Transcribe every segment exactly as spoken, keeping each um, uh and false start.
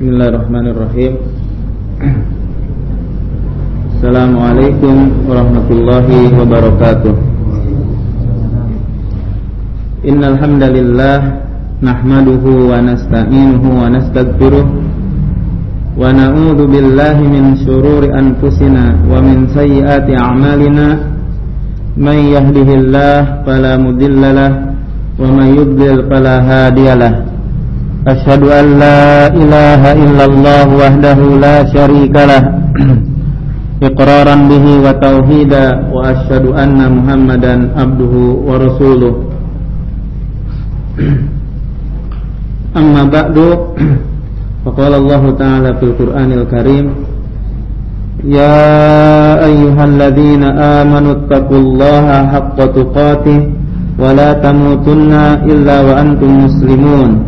Bismillahirrahmanirrahim. Assalamualaikum warahmatullahi wabarakatuh. Innal hamdalillah nahmaduhu wa nasta'inuhu wa nastaghfiruh wa na'udzu billahi min shururi anfusina wa min sayyiati a'malina. May yahdihillahu fala mudhillalah wa may yudlil fala hadiyalah. Asyhadu an la ilaha illallah wahdahu la syarikalah iqraran bihi wa tauhida wa asyhadu anna Muhammadan abduhu wa rasuluh. Amma ba'du, faqala Allah ta'ala fil Qur'anil Karim, ya ayyuhalladzina amanu taqullaha haqqa tuqatih wa la tamutunna illa wa antum muslimun.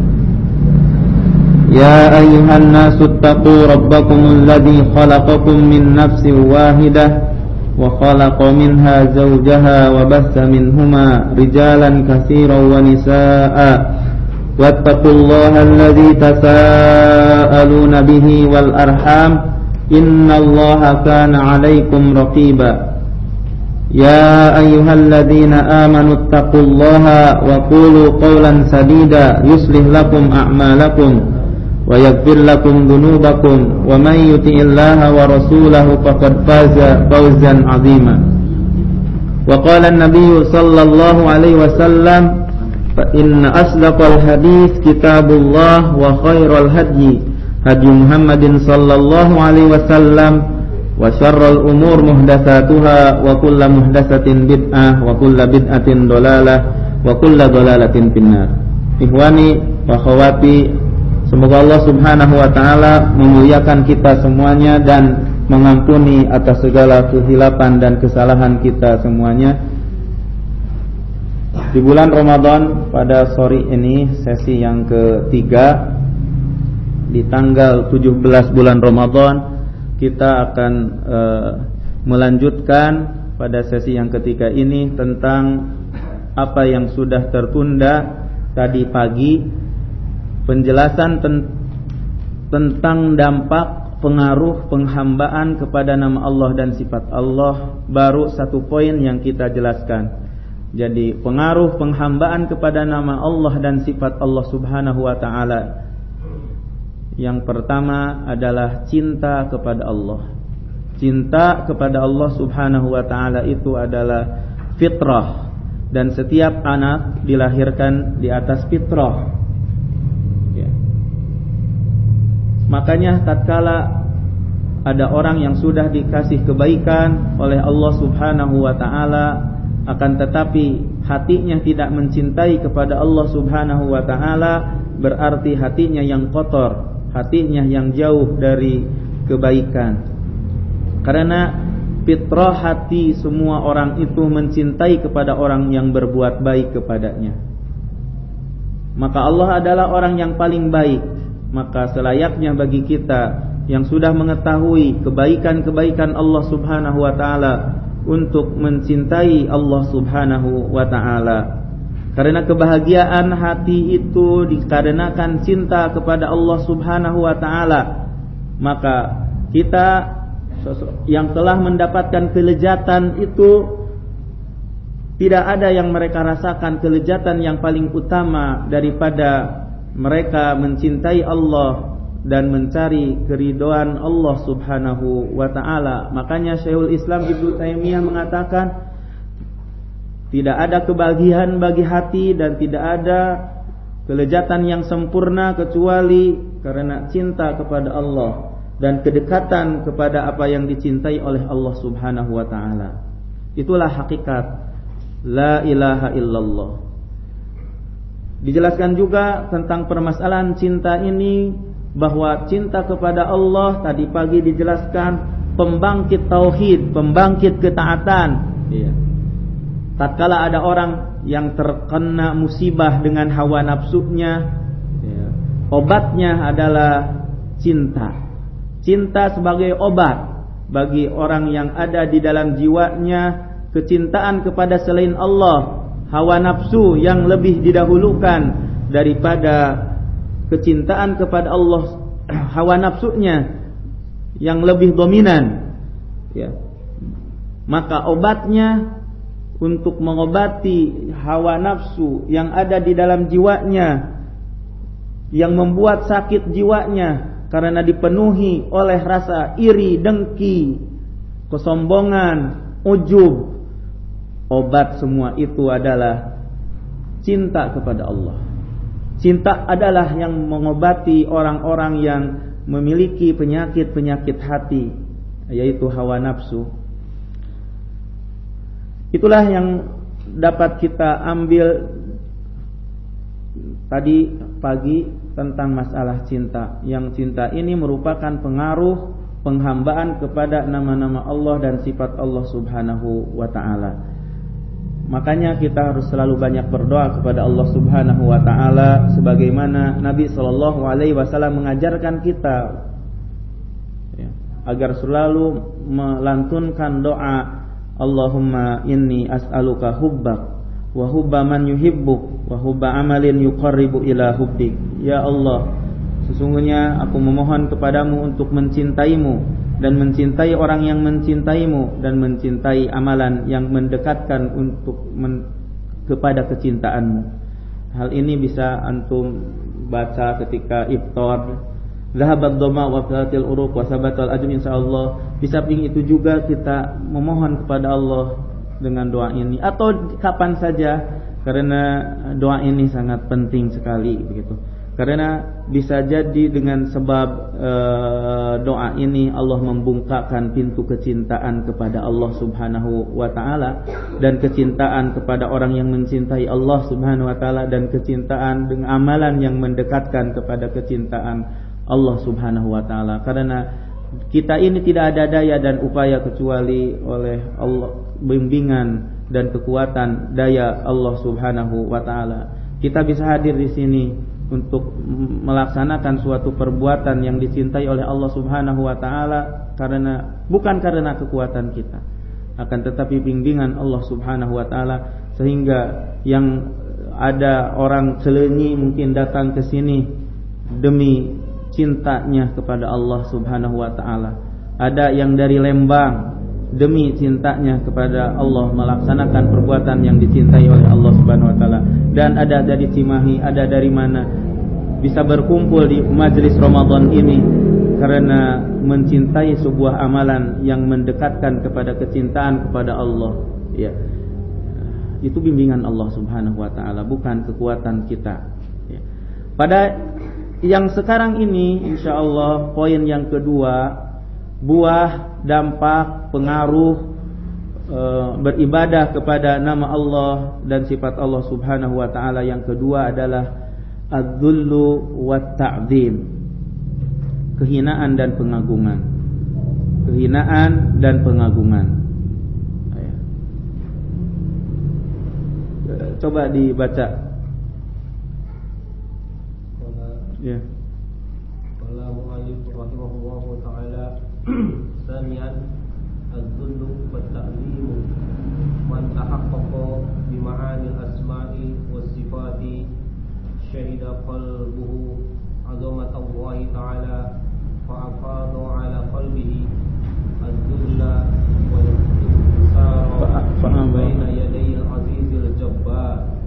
يا أيها الناس اتقوا ربكم الذي خلقكم من نفس واحدة وخلق منها زوجها وبث منهما رجالا كثيرا ونساء واتقوا الله الذي تساءلون به والأرحام إن الله كان عليكم رقيبا يا أيها الذين آمنوا اتقوا الله وقولوا قولا سديدا يصلح لكم أعمالكم ويغفر لكم ذنوبكم ومن يطع الله ورسوله فقد فاز فوزا عظيما. وقال النبي صلى الله عليه وسلم فإن أصدق الحديث كتاب الله وخير الهدي هدي محمد صلى الله عليه وسلم وشر الأمور محدثاتها وكل محدثة بدعة وكل بدعة ضلالة وكل ضلالة في النار. Ikhwani wa akhwati, semoga Allah subhanahu wa ta'ala memuliakan kita semuanya dan mengampuni atas segala kehilapan dan kesalahan kita semuanya. Di bulan Ramadan pada sore ini, sesi yang ketiga, di tanggal tujuh belas bulan Ramadan, kita akan uh, melanjutkan pada sesi yang ketiga ini tentang apa yang sudah tertunda tadi pagi, penjelasan ten- tentang dampak pengaruh penghambaan kepada nama Allah dan sifat Allah. Baru satu poin yang kita jelaskan. Jadi pengaruh penghambaan kepada nama Allah dan sifat Allah subhanahu wa ta'ala, yang pertama adalah cinta kepada Allah. Cinta kepada Allah subhanahu wa ta'ala itu adalah fitrah, dan setiap anak dilahirkan di atas fitrah. Makanya tatkala ada orang yang sudah dikasih kebaikan oleh Allah subhanahu wa ta'ala, akan tetapi hatinya tidak mencintai kepada Allah subhanahu wa ta'ala, berarti hatinya yang kotor, hatinya yang jauh dari kebaikan. Karena fitrah hati semua orang itu mencintai kepada orang yang berbuat baik kepadanya. Maka Allah adalah orang yang paling baik. Maka selayaknya bagi kita yang sudah mengetahui kebaikan-kebaikan Allah subhanahu wa ta'ala untuk mencintai Allah subhanahu wa ta'ala. Karena kebahagiaan hati itu dikarenakan cinta kepada Allah subhanahu wa ta'ala. Maka kita yang telah mendapatkan kelezatan itu, tidak ada yang mereka rasakan kelezatan yang paling utama daripada mereka mencintai Allah dan mencari keridhaan Allah subhanahu wa ta'ala. Makanya Syekhul Islam Ibnu Taimiyah mengatakan, tidak ada kebahagiaan bagi hati dan tidak ada kelezatan yang sempurna kecuali karena cinta kepada Allah dan kedekatan kepada apa yang dicintai oleh Allah subhanahu wa ta'ala. Itulah hakikat la ilaha illallah. Dijelaskan juga tentang permasalahan cinta ini, bahwa cinta kepada Allah tadi pagi dijelaskan pembangkit tauhid, pembangkit ketaatan. Iya. Tatkala ada orang yang terkena musibah dengan hawa nafsunya, iya, obatnya adalah cinta. Cinta sebagai obat bagi orang yang ada di dalam jiwanya kecintaan kepada selain Allah, hawa nafsu yang lebih didahulukan daripada kecintaan kepada Allah hawa nafsunya yang lebih dominan, ya, maka obatnya untuk mengobati hawa nafsu yang ada di dalam jiwanya, yang membuat sakit jiwanya karena dipenuhi oleh rasa iri, dengki, kesombongan, ujub. Obat semua itu adalah cinta kepada Allah. Cinta adalah yang mengobati orang-orang yang memiliki penyakit-penyakit hati, yaitu hawa nafsu. Itulah yang dapat kita ambil tadi pagi tentang masalah cinta. Yang cinta ini merupakan pengaruh penghambaan kepada nama-nama Allah dan sifat Allah Subhanahu wa ta'ala. Makanya kita harus selalu banyak berdoa kepada Allah Subhanahu wa ta'ala, sebagaimana Nabi sallallahu alaihi wasallam mengajarkan kita, ya, agar selalu melantunkan doa, Allahumma inni as'aluka hubbak wa hubba man yuhibbuk wa hubba amalin yuqarribu ila hubbik. Ya Allah, sesungguhnya aku memohon kepadamu untuk mencintaimu dan mencintai orang yang mencintaimu, dan mencintai amalan yang mendekatkan untuk men- kepada kecintaanmu. Hal ini bisa antum baca ketika iftar, zahabat dhamma wa fatatil uruq wa sabatal ajr, insyaallah. Di samping itu juga kita memohon kepada Allah dengan doa ini, atau kapan saja, karena doa ini sangat penting sekali begitu. Karena bisa jadi dengan sebab e, doa ini Allah membungkakkan pintu kecintaan kepada Allah Subhanahu wa ta'ala, dan kecintaan kepada orang yang mencintai Allah Subhanahu wa ta'ala, dan kecintaan dengan amalan yang mendekatkan kepada kecintaan Allah Subhanahu wa ta'ala. Karena kita ini tidak ada daya dan upaya kecuali oleh Allah, bimbingan dan kekuatan daya Allah Subhanahu wa ta'ala. Kita bisa hadir di sini untuk melaksanakan suatu perbuatan yang dicintai oleh Allah Subhanahu wa ta'ala karena bukan karena kekuatan kita, akan tetapi bimbingan Allah Subhanahu wa ta'ala. Sehingga yang ada orang Cileunyi mungkin datang ke sini demi cintanya kepada Allah Subhanahu wa ta'ala. Ada yang dari Lembang demi cintanya kepada Allah melaksanakan perbuatan yang dicintai oleh Allah Subhanahu wa taala. Dan ada dari Cimahi, ada dari mana, bisa berkumpul di majelis Ramadan ini karena mencintai sebuah amalan yang mendekatkan kepada kecintaan kepada Allah. Ya. Itu bimbingan Allah Subhanahu wa taala, bukan kekuatan kita. Ya. Pada yang sekarang ini insyaallah poin yang kedua, buah, dampak, pengaruh e, beribadah kepada nama Allah dan sifat Allah Subhanahu wa taala yang kedua adalah adz-dzullu wat ta'dzim. Kehinaan dan pengagungan. Kehinaan dan pengagungan. Coba dibaca. Ya. Qala mu'allif rahimahullahu ta'ala Sanian az-zullu wa ta'zimu man tahaqqaqa bi ma'ani al-asma'i was sifati syahida qalbuhu 'azamat Allah ta'ala fa afada 'ala qalbihi az-zulla wa al-intisara baina yaday al-aziz al-jabbar.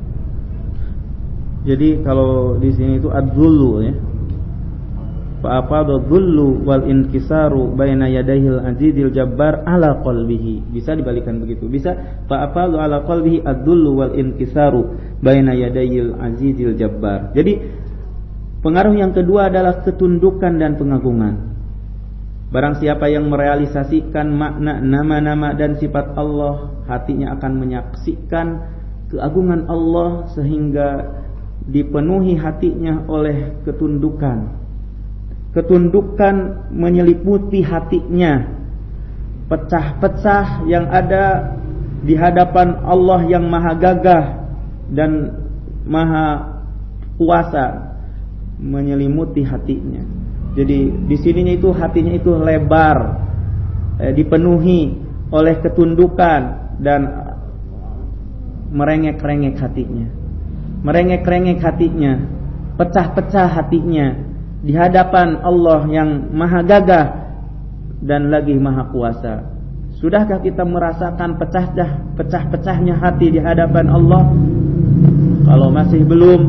Jadi kalau di sini itu ad-zullu ya. Fa afada dhullu wal inkisaru baina yadayhil azizil jabbar ala qalbihi. Bisa dibalikkan begitu. Bisa fa afada ala qalbihi ad-dhullu wal inkisaru baina yadayhil azizil jabbar. Jadi pengaruh yang kedua adalah ketundukan dan pengagungan. Barang siapa yang merealisasikan makna nama-nama dan sifat Allah, hatinya akan menyaksikan keagungan Allah sehingga dipenuhi hatinya oleh ketundukan. Ketundukan menyeliputi hatinya, pecah-pecah yang ada di hadapan Allah yang maha gagah dan maha kuasa menyelimuti hatinya. Jadi di sininya itu hatinya itu lebar, eh, dipenuhi oleh ketundukan dan merengek-rengek hatinya, merengek-rengek hatinya, pecah-pecah hatinya. di hadapan Allah yang maha gagah dan lagi maha kuasa. Sudahkah kita merasakan pecah-pecah pecah-pecahnya hati di hadapan Allah? Kalau masih belum,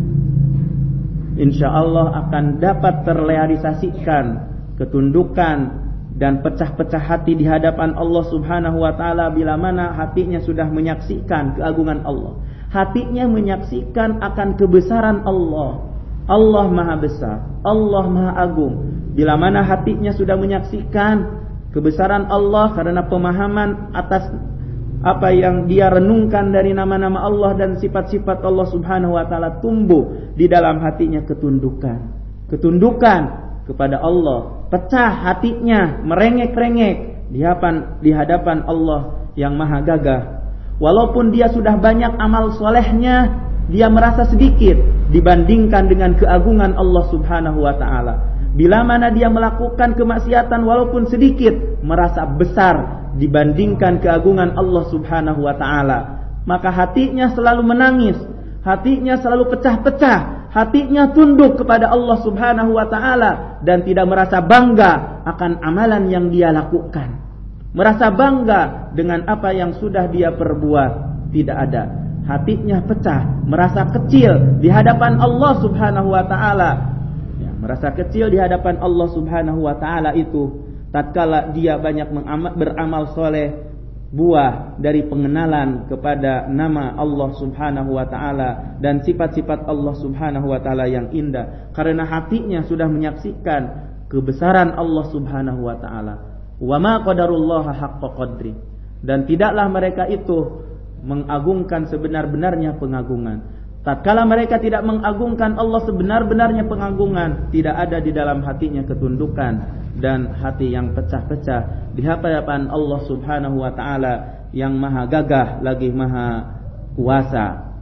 insyaallah akan dapat terrealisasikan ketundukan dan pecah-pecah hati di hadapan Allah Subhanahu wa taala bila mana hatinya sudah menyaksikan keagungan Allah. Hatinya menyaksikan akan kebesaran Allah. Allah Maha Besar, Allah Maha Agung. Bila mana hatinya sudah menyaksikan kebesaran Allah karena pemahaman atas apa yang dia renungkan dari nama-nama Allah dan sifat-sifat Allah Subhanahu wa taala, tumbuh di dalam hatinya ketundukan. Ketundukan kepada Allah, pecah hatinya, merengek-rengek di hadapan di hadapan Allah yang maha gagah. Walaupun dia sudah banyak amal solehnya, dia merasa sedikit dibandingkan dengan keagungan Allah Subhanahu wa taala. Bila mana dia melakukan kemaksiatan walaupun sedikit, merasa besar dibandingkan keagungan Allah Subhanahu wa taala. Maka hatinya selalu menangis, hatinya selalu pecah-pecah, hatinya tunduk kepada Allah Subhanahu wa taala dan tidak merasa bangga akan amalan yang dia lakukan. Merasa bangga dengan apa yang sudah dia perbuat, tidak ada. Hatinya pecah, merasa kecil di hadapan Allah Subhanahu wa taala. Ya, merasa kecil di hadapan Allah Subhanahu wa taala itu tatkala dia banyak mengamal, beramal soleh, buah dari pengenalan kepada nama Allah Subhanahu wa taala dan sifat-sifat Allah Subhanahu wa taala yang indah, karena hatinya sudah menyaksikan kebesaran Allah Subhanahu wa taala. Wa ma qadarullaha haqqa qadri, dan tidaklah mereka itu mengagungkan sebenar-benarnya pengagungan. Tatkala mereka tidak mengagungkan Allah sebenar-benarnya pengagungan, tidak ada di dalam hatinya ketundukan dan hati yang pecah-pecah di hadapan Allah Subhanahu wa taala yang maha gagah lagi maha kuasa.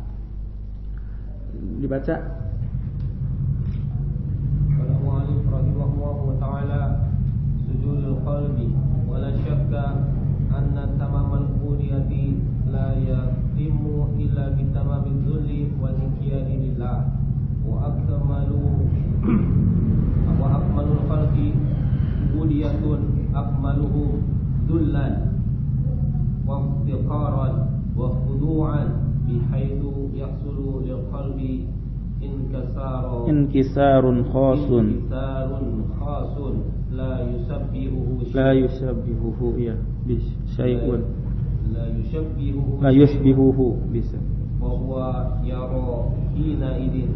Dibaca. Qala mu'allif rahimahullahu ta'ala sujudul qalbi wa la syakka anna tamamal qudiyati la yatimu illa bi tamamil dhulli wa inqiyadi lillah wa akmalu wa akmalul khalqi qudiyatun akmaluhu dhullan wa iftiqaran wa khudu'an bihaitsu yahsulu lil qalbi inkisaru inkisarun khasun inkisarun khasun la yusabbihuhu la yusabbihuhu ya bis syai'un la yusabbihuhu la yusbihuhu bisa wa huwa yara hina idin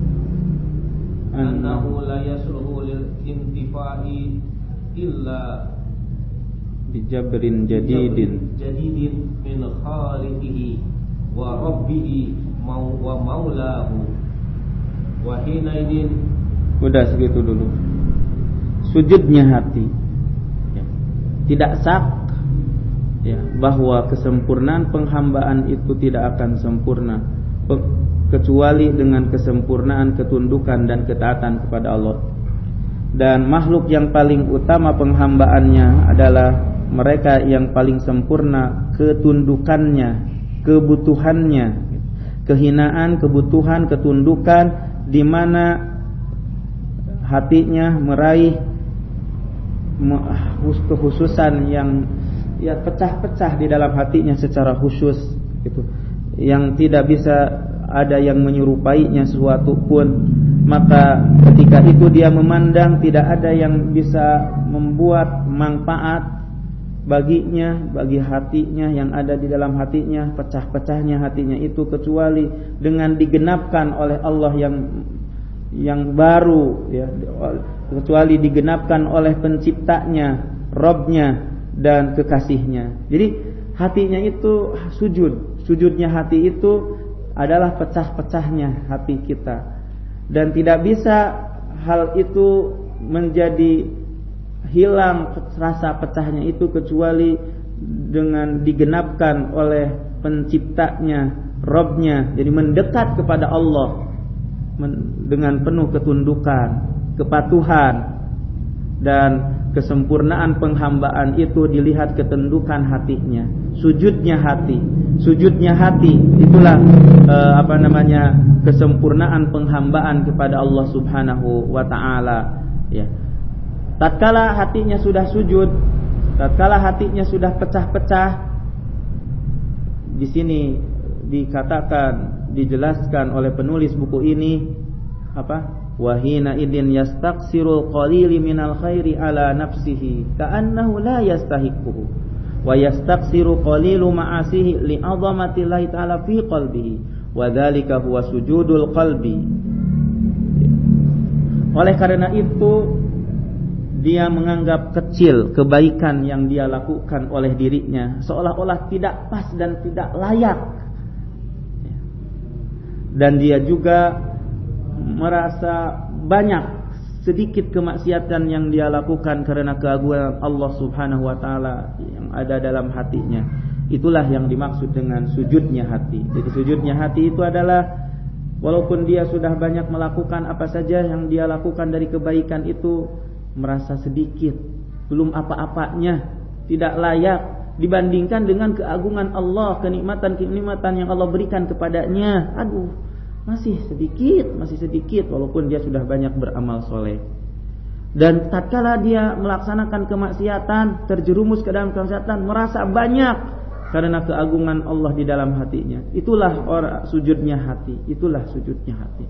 annahu la yasluhu lil intifa'i illa bijabrin jadidin jadidin min khaliqihi wa rabbihi wa maulahu wa hina idin. Udah segitu dulu. Sujudnya hati ya. Tidak sak ya, bahwa kesempurnaan penghambaan itu tidak akan sempurna kecuali dengan kesempurnaan ketundukan dan ketaatan kepada Allah. Dan makhluk yang paling utama penghambaannya adalah mereka yang paling sempurna ketundukannya, kebutuhannya, kehinaan, kebutuhan, ketundukan, di mana hatinya meraih kekhususan yang ya pecah-pecah di dalam hatinya secara khusus gitu, yang tidak bisa ada yang menyerupainya sesuatu pun. Maka ketika itu dia memandang tidak ada yang bisa membuat manfaat baginya, bagi hatinya yang ada di dalam hatinya, pecah-pecahnya hatinya itu, kecuali dengan digenapkan oleh Allah yang yang baru ya, kecuali digenapkan oleh penciptanya, Rabbnya dan kekasihnya. Jadi hatinya itu sujud, sujudnya hati itu adalah pecah-pecahnya hati kita. Dan tidak bisa hal itu menjadi hilang rasa pecahnya itu kecuali dengan digenapkan oleh penciptanya, Rabbnya. Jadi mendekat kepada Allah dengan penuh ketundukan, kepatuhan, dan kesempurnaan penghambaan itu dilihat ketundukan hatinya, sujudnya hati. Sujudnya hati itulah eh, apa namanya kesempurnaan penghambaan kepada Allah Subhanahu wa taala, ya. Tatkala hatinya sudah sujud, tatkala hatinya sudah pecah-pecah, di sini dikatakan, dijelaskan oleh penulis buku ini apa? Wahina idin yastaqsirul qalili minal khairi ala nafsihi ka'annahu la yastahiquhu wa yastaqsiru qalilu ma'asihi li'azamati Allahi ta'ala fi qalbihi wa dzalika huwa sujudul qalbi. Oleh karena itu dia menganggap kecil kebaikan yang dia lakukan oleh dirinya, seolah-olah tidak pas dan tidak layak. Dan dia juga merasa banyak sedikit kemaksiatan yang dia lakukan karena keagungan Allah Subhanahu wa taala yang ada dalam hatinya. Itulah yang dimaksud dengan sujudnya hati. Jadi sujudnya hati itu adalah walaupun dia sudah banyak melakukan apa saja yang dia lakukan dari kebaikan itu, merasa sedikit, belum apa-apanya, tidak layak dibandingkan dengan keagungan Allah, kenikmatan-kenikmatan yang Allah berikan kepadanya. Aduh, masih sedikit, masih sedikit walaupun dia sudah banyak beramal soleh. Dan tatkala dia melaksanakan kemaksiatan, terjerumus ke dalam kemaksiatan, merasa banyak karena keagungan Allah di dalam hatinya. Itulah orang sujudnya hati, itulah sujudnya hati.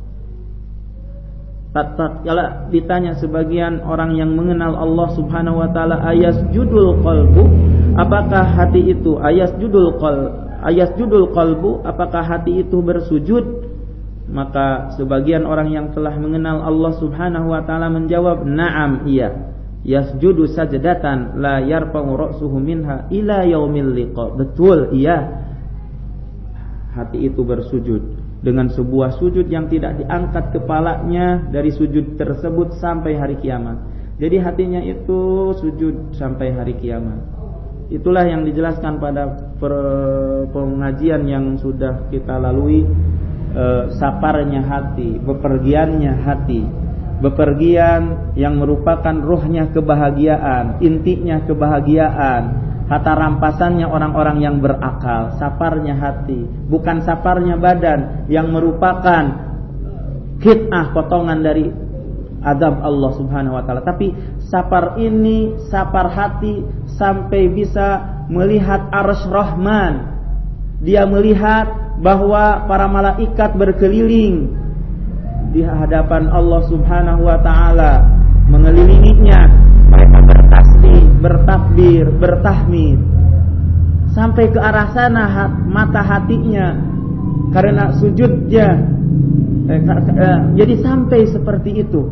Tatkala ditanya sebagian orang yang mengenal Allah Subhanahu wa taala, ayasjudul qalbu, apakah hati itu ayasjudul qalb, ayasjudul qalbu, apakah hati itu bersujud? Maka sebagian orang yang telah mengenal Allah Subhanahu wa taala menjawab, na'am, iya. Yasjudu sajdatan la yarfa'u ra'suhu minha ila yaumil liqa. Betul, iya. Hati itu bersujud dengan sebuah sujud yang tidak diangkat kepalanya dari sujud tersebut sampai hari kiamat. Jadi hatinya itu sujud sampai hari kiamat. Itulah yang dijelaskan pada pengajian yang sudah kita lalui. E, saparnya hati, bepergiannya hati, bepergian yang merupakan ruhnya kebahagiaan, intinya kebahagiaan, harta rampasannya orang-orang yang berakal. Saparnya hati, bukan saparnya badan yang merupakan qit'ah, potongan dari azab Allah Subhanahu wa taala. Tapi sapar ini, sapar hati sampai bisa melihat arsy Rahman. Dia melihat bahwa para malaikat berkeliling di hadapan Allah Subhanahu wa taala, mengelilinginya. Mereka bertasbih, bertakbir, bertahmid sampai ke arah sana hat, mata hatinya karena sujudnya. Eh, eh, jadi sampai seperti itu.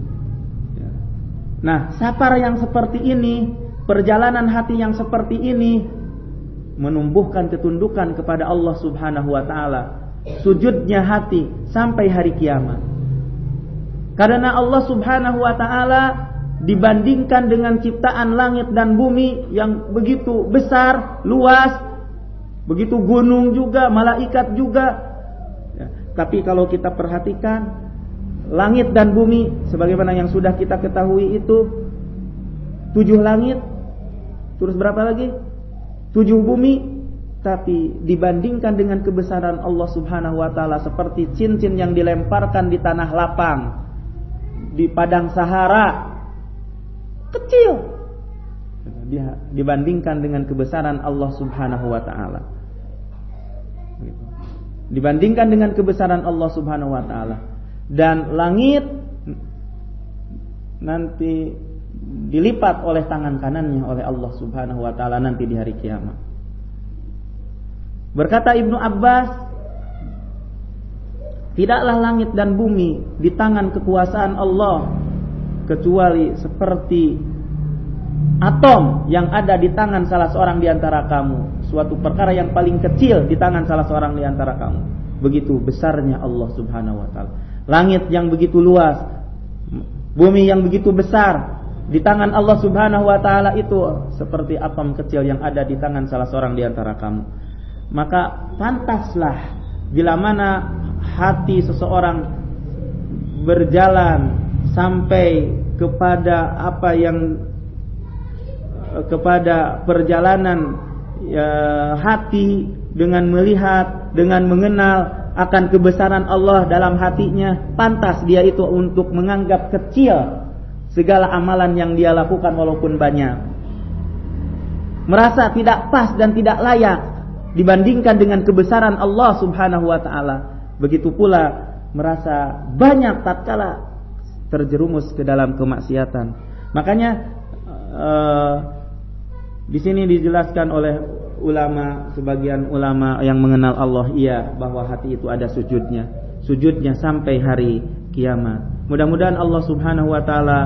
Nah, sapar yang seperti ini, perjalanan hati yang seperti ini menumbuhkan ketundukan kepada Allah Subhanahu wa taala. Sujudnya hati sampai hari kiamat. Karena Allah Subhanahu wa taala dibandingkan dengan ciptaan langit dan bumi yang begitu besar, luas, begitu gunung juga, malaikat juga. Ya, tapi kalau kita perhatikan langit dan bumi sebagaimana yang sudah kita ketahui itu tujuh langit, terus berapa lagi? Tujuh bumi, tapi dibandingkan dengan kebesaran Allah Subhanahu wa taala seperti cincin yang dilemparkan di tanah lapang, di padang Sahara, kecil dia dibandingkan dengan kebesaran Allah Subhanahu wa taala. Dibandingkan dengan kebesaran Allah Subhanahu wa taala. Dan langit nanti dilipat oleh tangan kanannya oleh Allah Subhanahu wa taala nanti di hari kiamat. Berkata Ibnu Abbas, tidaklah langit dan bumi di tangan kekuasaan Allah kecuali seperti atom yang ada di tangan salah seorang di antara kamu, suatu perkara yang paling kecil di tangan salah seorang di antara kamu. Begitu besarnya Allah Subhanahu wa taala. Langit yang begitu luas, bumi yang begitu besar di tangan Allah Subhanahu wa taala itu seperti atom kecil yang ada di tangan salah seorang di antara kamu. Maka pantaslah bila mana hati seseorang berjalan sampai kepada apa yang kepada perjalanan ya, hati dengan melihat, dengan mengenal akan kebesaran Allah dalam hatinya, pantas dia itu untuk menganggap kecil segala amalan yang dia lakukan walaupun banyak. Merasa tidak pas dan tidak layak dibandingkan dengan kebesaran Allah Subhanahu wa taala. Begitu pula merasa banyak tatkala terjerumus ke dalam kemaksiatan. Makanya uh, di sini dijelaskan oleh ulama, sebagian ulama yang mengenal Allah, iya, bahwa hati itu ada sujudnya, sujudnya sampai hari kiamat. Mudah-mudahan Allah Subhanahu wa taala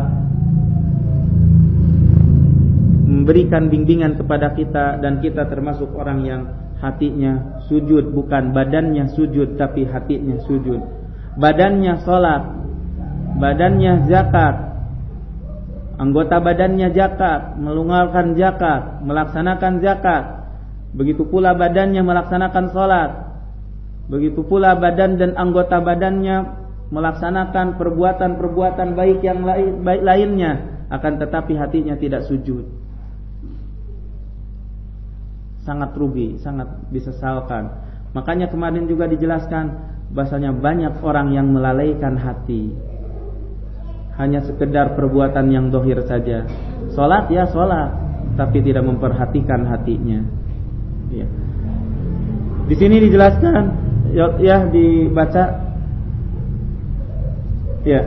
memberikan bimbingan kepada kita dan kita termasuk orang yang hatinya sujud, bukan badannya sujud tapi hatinya sujud. Badannya salat, badannya zakat, anggota badannya zakat, mengeluarkan zakat, melaksanakan zakat. Begitu pula badannya melaksanakan salat. Begitu pula badan dan anggota badannya melaksanakan perbuatan-perbuatan baik yang lain, baik lainnya, akan tetapi hatinya tidak sujud. Sangat rugi, sangat disesalkan. Makanya kemarin juga dijelaskan bahasanya banyak orang yang melalaikan hati. Hanya sekedar perbuatan yang dohir saja. Salat ya salat, tapi tidak memperhatikan hatinya. Ya. Di sini dijelaskan, ya, ya dibaca, ya.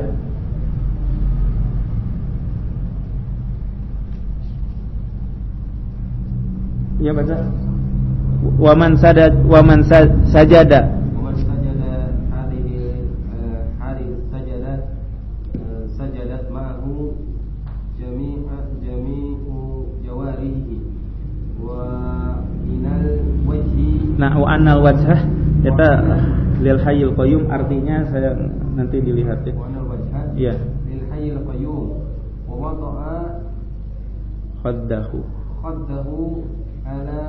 Ya baca. Waman sadad, waman sajada. Waman sajada hadhihi hadhihi sajadat sajadat ma'ahu jami'a jami'u jawarihi wa inal wajhi. Nah, wa anal wajhah kita lil hayyul qayyum, artinya saya nanti dilihat ya. Wa anal wajhah. Iya. Lil hayyul qayyum wa wada'a khaddahu. Khaddahu ala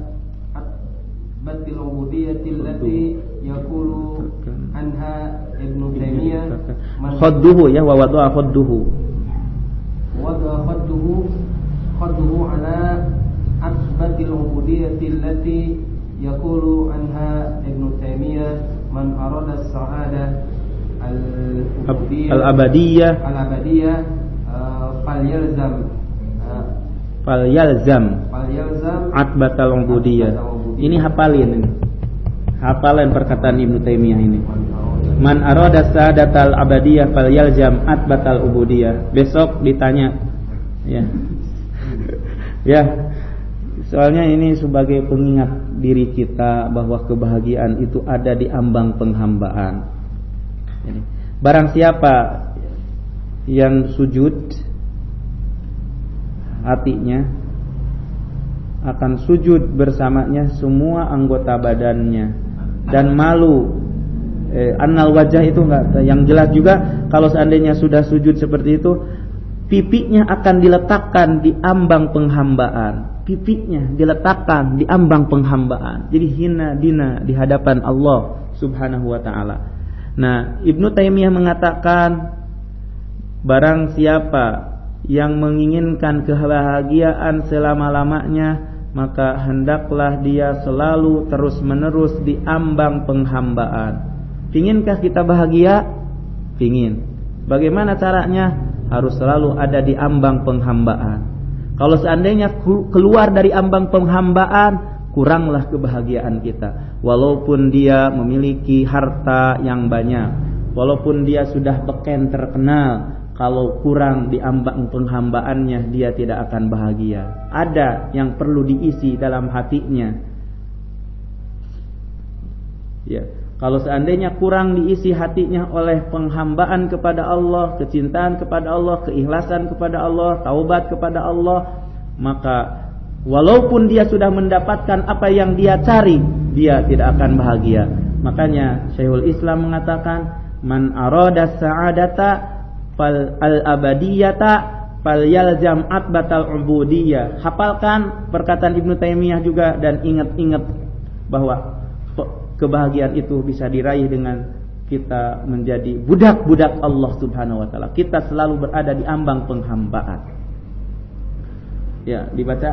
batil ubudiyyati allati yaqulu anha Ibnu Taimiyah khadduhu ya wa wada'a khadduhu wada'a khadduhu khadduhu ala batil ubudiyyati allati yaqulu anha Ibnu Taimiyah man arada as-sa'adah al-abadiyyah al-abadiyyah falyalzam falyalzam atbatal ubudiyah. Ini hafalin ini. Hafalan perkataan Ibnu Taimiyah ini. Man arada sa'adatal abadiyah falyalzam atbatal ubudiyah. Besok ditanya. Ya. Ya. Soalnya ini sebagai pengingat diri kita bahwa kebahagiaan itu ada di ambang penghambaan. Jadi, barang siapa yang sujud, hatinya akan sujud bersamanya semua anggota badannya, dan malu. Eh, annal wajah itu enggak, yang jelas juga kalau seandainya sudah sujud seperti itu, pipinya akan diletakkan di ambang penghambaan. Pipinya diletakkan di ambang penghambaan. Jadi hina dina di hadapan Allah Subhanahu wa taala. Nah, Ibnu Taimiyah mengatakan barang siapa yang menginginkan kebahagiaan selama-lamanya, maka hendaklah dia selalu terus-menerus di ambang penghambaan. Inginkah kita bahagia? Ingin. Bagaimana caranya? Harus selalu ada di ambang penghambaan. Kalau seandainya keluar dari ambang penghambaan, kuranglah kebahagiaan kita. Walaupun dia memiliki harta yang banyak, walaupun dia sudah beken terkenal, kalau kurang di ambang penghambaannya, dia tidak akan bahagia. Ada yang perlu diisi dalam hatinya. Ya, kalau seandainya kurang diisi hatinya oleh penghambaan kepada Allah, kecintaan kepada Allah, keikhlasan kepada Allah, taubat kepada Allah, maka walaupun dia sudah mendapatkan apa yang dia cari, dia tidak akan bahagia. Makanya Syekhul Islam mengatakan, man arada sa'adata fal al-abadiyata fal yalzam atbatal ubudiyah. Hafalkan perkataan Ibnu Taimiyah juga, dan ingat-ingat bahwa kebahagiaan itu bisa diraih dengan kita menjadi budak-budak Allah Subhanahu wa taala. Kita selalu berada di ambang penghambaan. Ya, dibaca.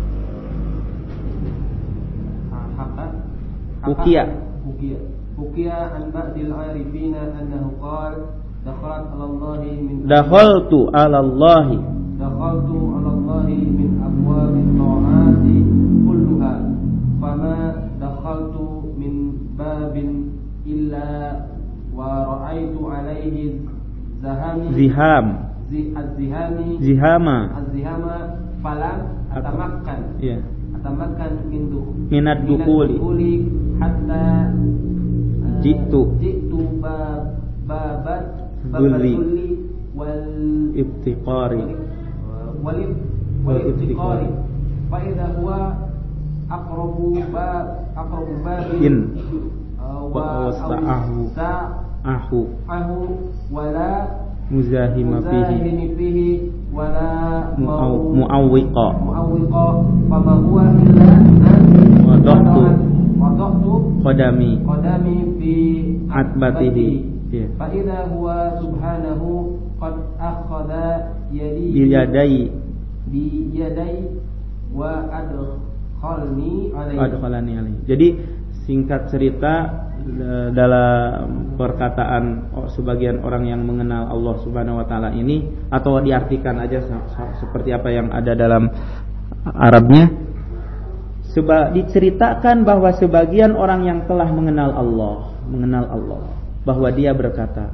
Ukiya. Ukiya. Ukiya an ba'dil 'arifina annahu qala dakhalat 'ala Allahi min dakhaltu 'ala Allahi dakhaltu 'ala Allahi min abwabi ta'ati kulluha fama dakhaltu min babin illa wa ra'aitu 'alaihi zahami ziham az-zihami zihama az-zihama falam atamakkan ya atamakkan min minad dukuli hatta jitu jitu bab babat Zulli wal ibtiqari wal wal ibtiqari fa idza huwa aqrabu bab aqrabu babin wa wasa'ahu ahu ahu wala muzahima fihi wala muawwiqa muawwiqa fama huwa illa wadaqtu wadaqtu qadami qadami fi atbatihi fa idza huwa subhanahu qad akhadha yadi yadai bi yadai wa adkhalni alaihi adkhalani alaihi. Jadi singkat cerita, dalam perkataan sebagian orang yang mengenal Allah Subhanahu wa taala ini, atau diartikan aja seperti apa yang ada dalam Arabnya, seba, diceritakan bahwa sebagian orang yang telah mengenal Allah, mengenal Allah, bahwa dia berkata,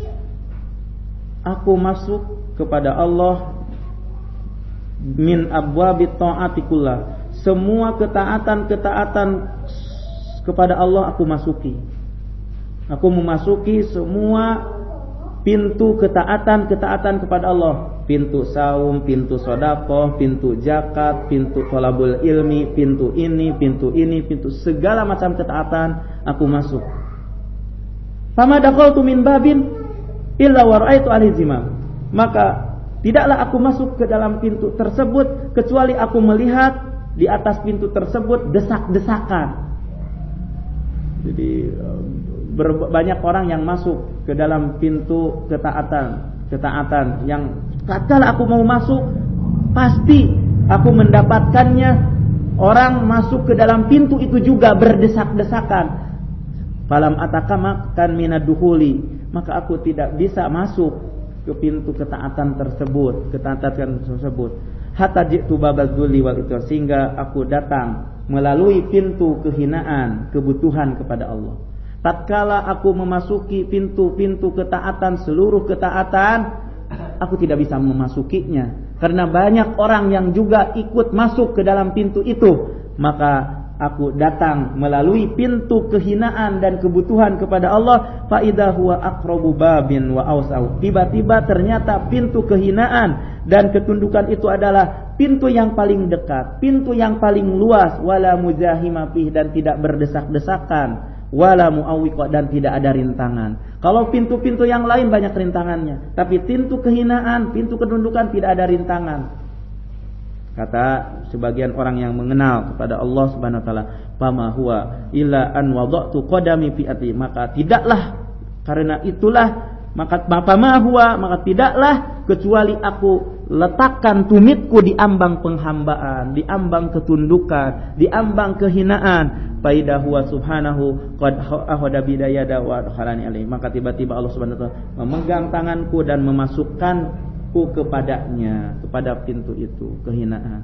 aku masuk kepada Allah min abwabit ta'ati kullah, semua ketaatan-ketaatan kepada Allah aku masuki. Aku memasuki semua pintu ketaatan-ketaatan kepada Allah. Pintu saum, pintu sedekah, pintu zakat, pintu thalabul ilmi, pintu ini, pintu ini, pintu segala macam ketaatan aku masuk. Fama dakhaltu min babin illa wa ra'aitu al-hizimam. Maka tidaklah aku masuk ke dalam pintu tersebut kecuali aku melihat di atas pintu tersebut desak-desakan. Jadi banyak orang yang masuk ke dalam pintu ketaatan, ketaatan yang tatkala aku mau masuk pasti aku mendapatkannya orang masuk ke dalam pintu itu juga berdesak-desakan. Falam atakamakkan minaduhuli, maka aku tidak bisa masuk ke pintu ketaatan tersebut, ketaatan tersebut. Hatta jitu babazuli wal itu, sehingga aku datang melalui pintu kehinaan, kebutuhan kepada Allah. Tatkala aku memasuki pintu-pintu ketaatan, seluruh ketaatan, aku tidak bisa memasukinya karena banyak orang yang juga ikut masuk ke dalam pintu itu. Maka aku datang melalui pintu kehinaan dan kebutuhan kepada Allah. Fa idza huwa aqrabu babin wa ausau. Tiba-tiba ternyata pintu kehinaan dan ketundukan itu adalah pintu yang paling dekat, pintu yang paling luas, wala muzahima fih, dan tidak berdesak-desakan, wala muawwiqa, dan tidak ada rintangan. Kalau pintu-pintu yang lain banyak rintangannya, tapi pintu kehinaan, pintu ketundukan tidak ada rintangan. Kata sebagian orang yang mengenal kepada Allah Subhanahu wa taala, "Fama huwa illa an wada'tu qadami fi ati." Maka tidaklah, karena itulah, maka fama huwa, maka tidaklah kecuali aku letakkan tumitku di ambang penghambaan, di ambang ketundukan, di ambang kehinaan. Faida huwa subhanahu qad ahada bidayada wa adkhalani alaihi. Maka tiba-tiba Allah Subhanahu wa taala memegang tanganku dan memasukkan ku kepadanya, kepada pintu itu, kehinaan.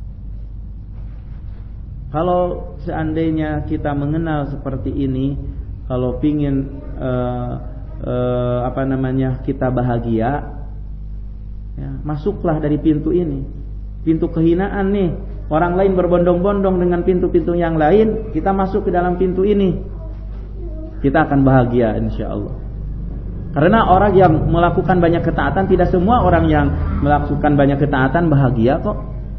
Kalau seandainya kita mengenal seperti ini, kalau pingin uh, uh, apa namanya kita bahagia, ya, masuklah dari pintu ini, pintu kehinaan nih. Orang lain berbondong-bondong dengan pintu-pintu yang lain, kita masuk ke dalam pintu ini, kita akan bahagia insyaallah. Karena orang yang melakukan banyak ketaatan, tidak semua orang yang melakukan banyak ketaatan bahagia kok.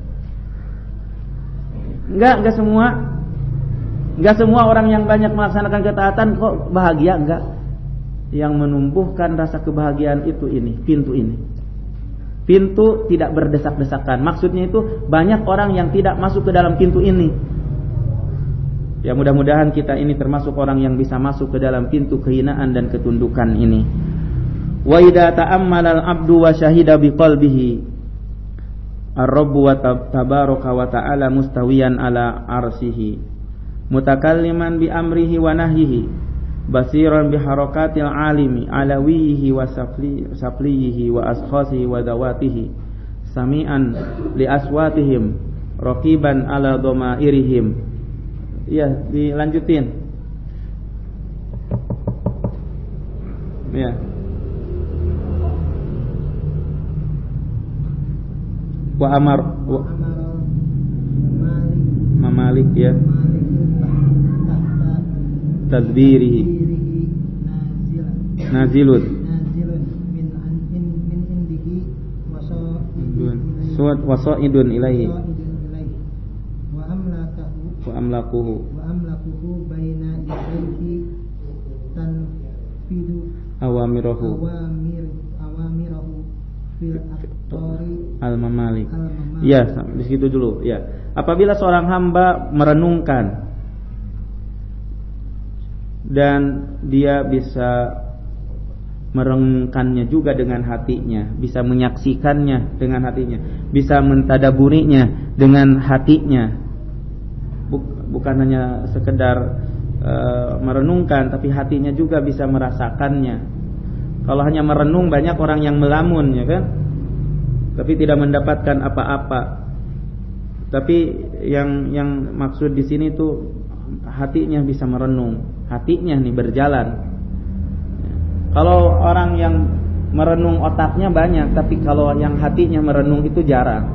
Enggak, enggak semua. Enggak semua orang yang banyak melaksanakan ketaatan kok bahagia, enggak. Yang menumbuhkan rasa kebahagiaan itu ini, pintu ini. Pintu tidak berdesak-desakan. Maksudnya itu banyak orang yang tidak masuk ke dalam pintu ini. Ya, mudah-mudahan kita ini termasuk orang yang bisa masuk ke dalam pintu kehinaan dan ketundukan ini. Wa idza ta'ammala al-'abdu wa syahida biqalbihi Ar-Rabbu wa tabaraka wa ta'ala mustawiyan ala arsyihi mutakalliman bi amrihi wa nahyihi basiran bi harakatil alimi alawihi wa saflihi wa askhasihi wa dawatihi sami'an li aswatihim raqiban ala dhamairihim. Ya, dilanjutin. Ya. Wa amar wa mamalik ya tadbirihi nazilun min indihi wasaidun ilaihi wa amlakahu wa amlakuhu wa amlakuhu baina yadayhi tanfidu awamirahu awamir awamirahu fil aqtari al-mamalik. Ya, di situ dulu ya. Apabila seorang hamba merenungkan dan dia bisa merenungkannya juga dengan hatinya, bisa menyaksikannya dengan hatinya, bisa mentadaburinya dengan hatinya, bukan hanya sekedar e, merenungkan, tapi hatinya juga bisa merasakannya. Kalau hanya merenung, banyak orang yang melamun, ya kan, tapi tidak mendapatkan apa-apa. Tapi yang yang maksud di sini tuh hatinya bisa merenung, hatinya nih berjalan. Kalau orang yang merenung otaknya banyak, tapi kalau yang hatinya merenung itu jarang.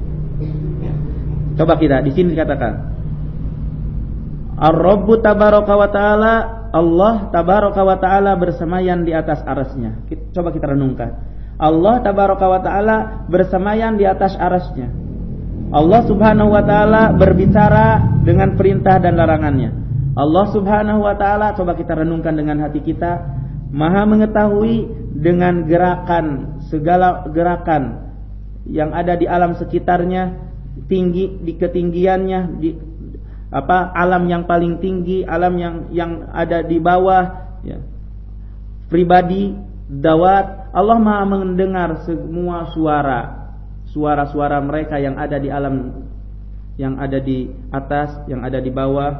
Coba kita di sini dikatakan Ar-Rabbu tabaraka wa ta'ala, Allah tabaraka wa ta'ala bersemayan di atas arasnya. Coba kita renungkan, Allah tabaraka wa ta'ala bersemayan di atas arasnya. Allah subhanahu wa ta'ala berbicara dengan perintah dan larangannya. Allah subhanahu wa ta'ala, coba kita renungkan dengan hati kita, maha mengetahui dengan gerakan, segala gerakan yang ada di alam sekitarnya, tinggi di ketinggiannya, di apa alam yang paling tinggi, alam yang yang ada di bawah, ya. Pribadi, dawat, Allah maha mendengar semua suara. Suara-suara mereka yang ada di alam, yang ada di atas, yang ada di bawah,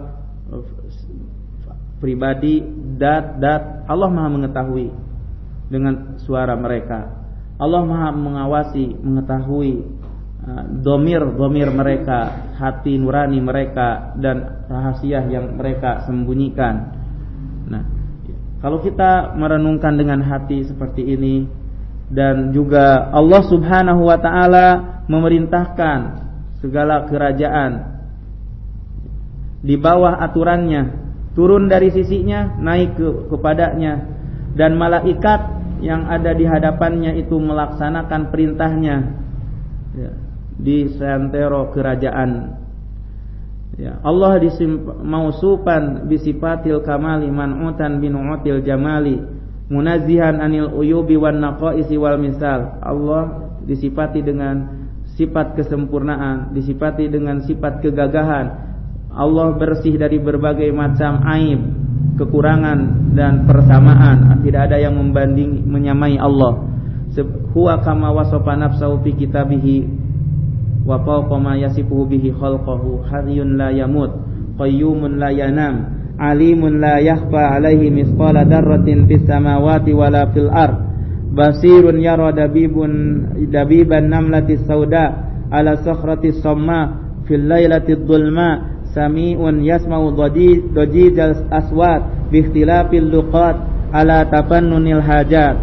pribadi, dat, dat, Allah maha mengetahui dengan suara mereka. Allah maha mengawasi, mengetahui uh, domir-domir mereka, hati nurani mereka, dan rahasia yang mereka sembunyikan. Nah, kalau kita merenungkan dengan hati seperti ini, dan juga Allah subhanahu wa ta'ala memerintahkan segala kerajaan di bawah aturannya, turun dari sisinya, naik ke, kepadanya, dan malaikat yang ada di hadapannya itu melaksanakan perintahnya, ya, di seantero kerajaan, ya. Allah disim, mausupan bisifatil kamali man'utan binu'util jamali munazihan anil uyubi wan naqaisi wal misal. Allah disifati dengan sifat kesempurnaan, disifati dengan sifat kegagahan. Allah bersih dari berbagai macam aib, kekurangan dan persamaan. Tidak ada yang membanding menyamai Allah. Huwa kama wasafa nafsahu fi kitabihi wa fawqa ma yasifuhu bihi khalqahu hayyun la yamut qayyumun la yanam alimun la yakhfa alaihi misqala darratin fis samawati wala fil ard basirun yara dabibun dabiban namlatis sauda ala sakhratis samma fil lailatid dhulma sami'un yasma'u dajijal aswat bi ikhtilafil luqat ala tafannunil hajat.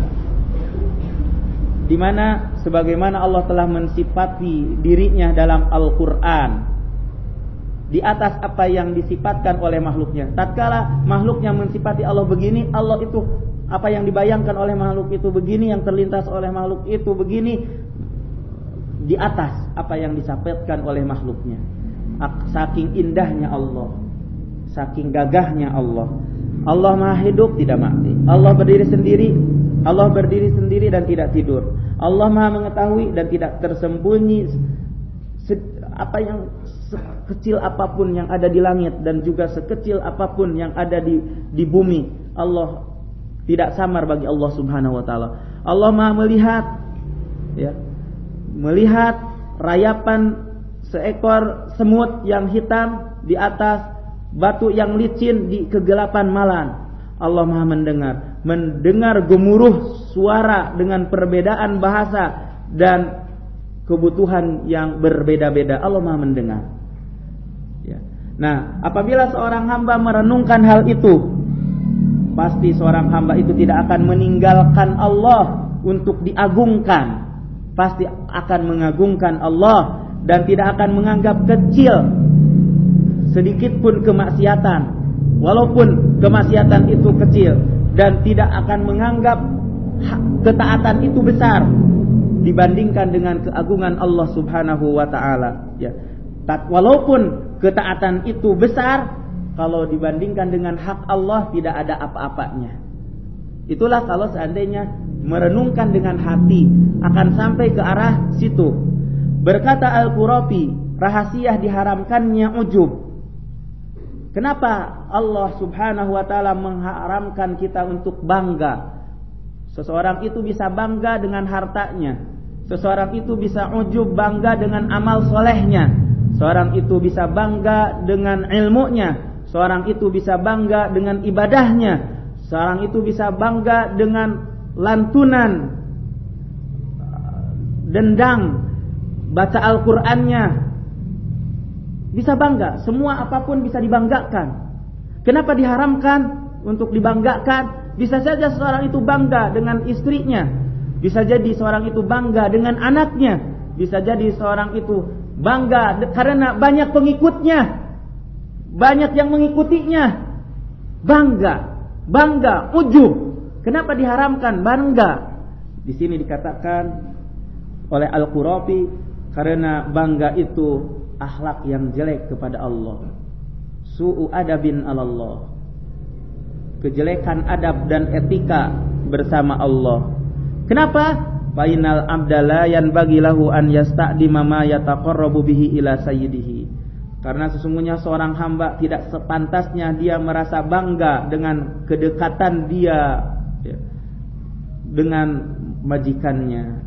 Di mana sebagaimana Allah telah mensifati dirinya dalam Al-Qur'an di atas apa yang disifatkan oleh makhluknya. Tatkala makhluknya mensifati Allah begini, Allah itu apa yang dibayangkan oleh makhluk itu begini, yang terlintas oleh makhluk itu begini, di atas apa yang disampaikan oleh makhluknya. Saking indahnya Allah, saking gagahnya Allah. Allah maha hidup, tidak mati. Allah berdiri sendiri, Allah berdiri sendiri dan tidak tidur. Allah maha mengetahui dan tidak tersembunyi apa yang sekecil apapun yang ada di langit dan juga sekecil apapun yang ada di di bumi. Allah tidak samar bagi Allah Subhanahu wa taala. Allah Maha melihat, ya. Melihat rayapan seekor semut yang hitam di atas batu yang licin di kegelapan malam. Allah Maha mendengar, mendengar gemuruh suara dengan perbedaan bahasa dan kebutuhan yang berbeda-beda. Allah Maha mendengar. Ya. Nah, apabila seorang hamba merenungkan hal itu, pasti seorang hamba itu tidak akan meninggalkan Allah untuk diagungkan. Pasti akan mengagungkan Allah dan tidak akan menganggap kecil sedikit pun kemaksiatan, walaupun kemaksiatan itu kecil, dan tidak akan menganggap ketaatan itu besar dibandingkan dengan keagungan Allah Subhanahu wa taala, ya. Walaupun ketaatan itu besar, kalau dibandingkan dengan hak Allah tidak ada apa-apanya. Itulah kalau seandainya merenungkan dengan hati akan sampai ke arah situ. Berkata Al-Qurafi, rahasia diharamkannya ujub. Kenapa Allah Subhanahu wa taala mengharamkan kita untuk bangga? Seseorang itu bisa bangga dengan hartanya. Seseorang itu bisa ujub, bangga dengan amal solehnya. Seorang itu bisa bangga dengan ilmunya. Seorang itu bisa bangga dengan ibadahnya. Seorang itu bisa bangga dengan lantunan, dendang, baca Al-Qur'annya. Bisa bangga, semua apapun bisa dibanggakan. Kenapa diharamkan untuk dibanggakan? Bisa saja seorang itu bangga dengan istrinya, bisa jadi seorang itu bangga dengan anaknya, bisa jadi seorang itu bangga karena banyak pengikutnya, banyak yang mengikutinya. Bangga, bangga, ujub. Kenapa diharamkan bangga? Di sini dikatakan oleh Al-Qurafi, karena bangga itu akhlak yang jelek kepada Allah. Su'u adabin alallah, kejelekan adab dan etika bersama Allah. Kenapa? Fainal abdala yanbaghi lahu an yasta'dima ma yataqarrabu bihi ila sayyidihi. Karena sesungguhnya seorang hamba tidak sepantasnya dia merasa bangga dengan kedekatan dia ya, dengan majikannya.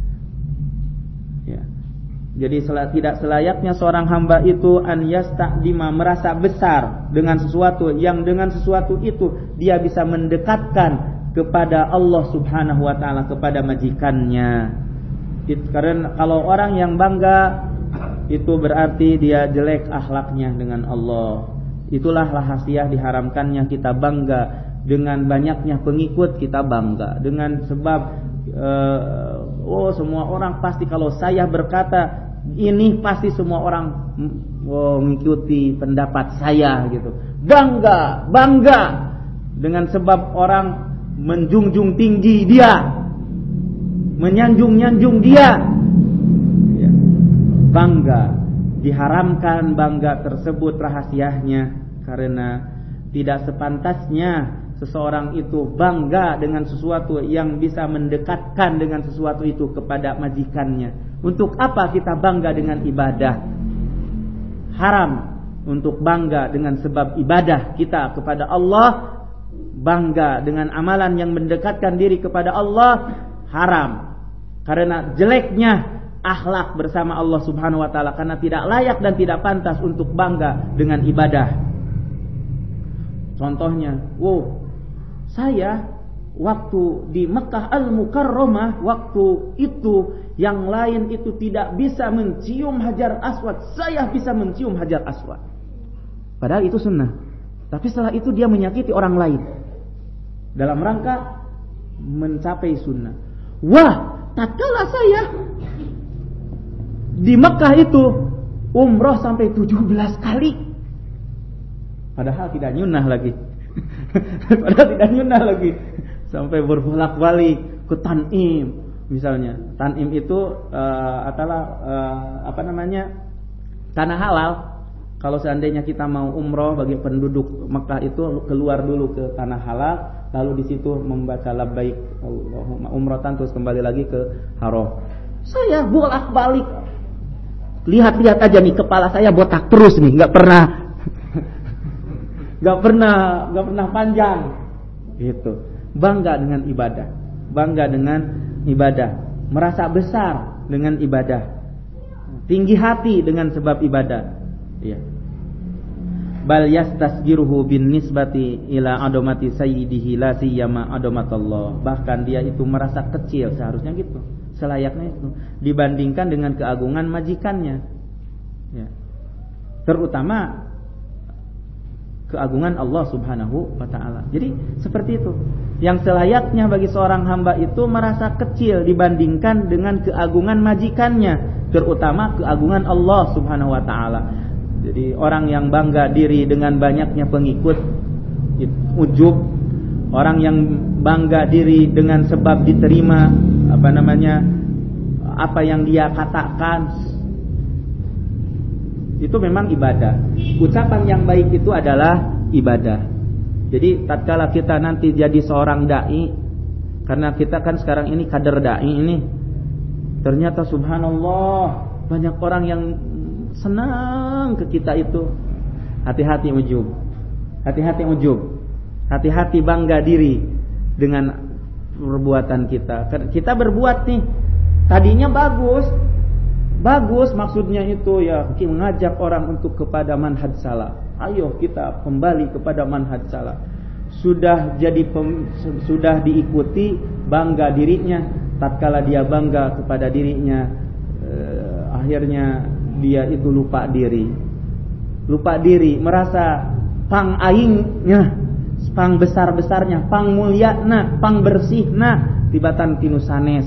Ya. Jadi tidak selayaknya seorang hamba itu an yasta'dima, merasa besar dengan sesuatu yang dengan sesuatu itu dia bisa mendekatkan kepada Allah Subhanahu wa taala, kepada majikannya. Karena kalau orang yang bangga itu berarti dia jelek akhlaknya dengan Allah. Itulah rahasia diharamkannya kita bangga dengan banyaknya pengikut. Kita bangga dengan sebab uh, oh semua orang pasti kalau saya berkata ini pasti semua orang oh, mengikuti pendapat saya gitu. Bangga, bangga dengan sebab orang menjunjung tinggi dia, menyanjung-nyanjung dia. Ya. Bangga, diharamkan bangga tersebut rahasianya karena tidak sepantasnya seseorang itu bangga dengan sesuatu yang bisa mendekatkan dengan sesuatu itu kepada majikannya. Untuk apa kita bangga dengan ibadah? Haram untuk bangga dengan sebab ibadah kita kepada Allah. Bangga dengan amalan yang mendekatkan diri kepada Allah haram. Karena jeleknya akhlak bersama Allah Subhanahu wa taala, karena tidak layak dan tidak pantas untuk bangga dengan ibadah. Contohnya, wow, saya waktu di Mekah Al-Mukarramah, waktu itu yang lain itu tidak bisa mencium Hajar Aswad, saya bisa mencium Hajar Aswad. Padahal itu sunnah. Tapi setelah itu dia menyakiti orang lain dalam rangka mencapai sunnah. Wah, tatkala saya di Mekah itu umroh sampai tujuh belas kali. Padahal tidak nyunah lagi. Padahal tidak nyunah lagi. Sampai berbolak-balik ke Tan'im misalnya. Tan'im itu uh, adalah uh, apa namanya? Tanah halal. Kalau seandainya kita mau umroh bagi penduduk Mekah itu keluar dulu ke tanah halal, lalu di situ membaca labbaik Allahumma umratan, terus kembali lagi ke haram. Saya bolak-balik. Lihat-lihat aja nih, kepala saya botak terus nih, nggak pernah nggak pernah nggak pernah panjang. Gitu. Bangga dengan ibadah, bangga dengan ibadah, merasa besar dengan ibadah. tinggi hati dengan sebab ibadah. Ya. Bal yastasgiruhu bin nisbati ila adomati sayyidihi la siyama adomatallah. Bahkan dia itu merasa kecil, seharusnya gitu, selayaknya itu, dibandingkan dengan keagungan majikannya. Ya. Terutama keagungan Allah Subhanahu wa taala. Jadi seperti itu. Yang selayaknya bagi seorang hamba itu merasa kecil dibandingkan dengan keagungan majikannya, terutama keagungan Allah Subhanahu wa taala. Jadi orang yang bangga diri dengan banyaknya pengikut, ujub. Orang yang bangga diri dengan sebab diterima apa namanya apa yang dia katakan, itu memang ibadah. Ucapan yang baik itu adalah ibadah. Jadi tatkala kita nanti jadi seorang dai, karena kita kan sekarang ini kader dai ini, ternyata subhanallah banyak orang yang senang ke kita itu. Hati-hati ujub. Hati-hati ujub. Hati-hati bangga diri dengan perbuatan kita. Kita berbuat nih, tadinya bagus. Bagus maksudnya itu ya, mengajak orang untuk kepada manhaj salaf. Ayo kita kembali kepada manhaj salaf. Sudah jadi pem, sudah diikuti, bangga dirinya. Tatkala dia bangga kepada dirinya, eh, akhirnya dia itu lupa diri. Lupa diri, merasa pang aingnya, pang besar-besarnya, pang mulyana, pang bersihna, tibatan tinu sanes.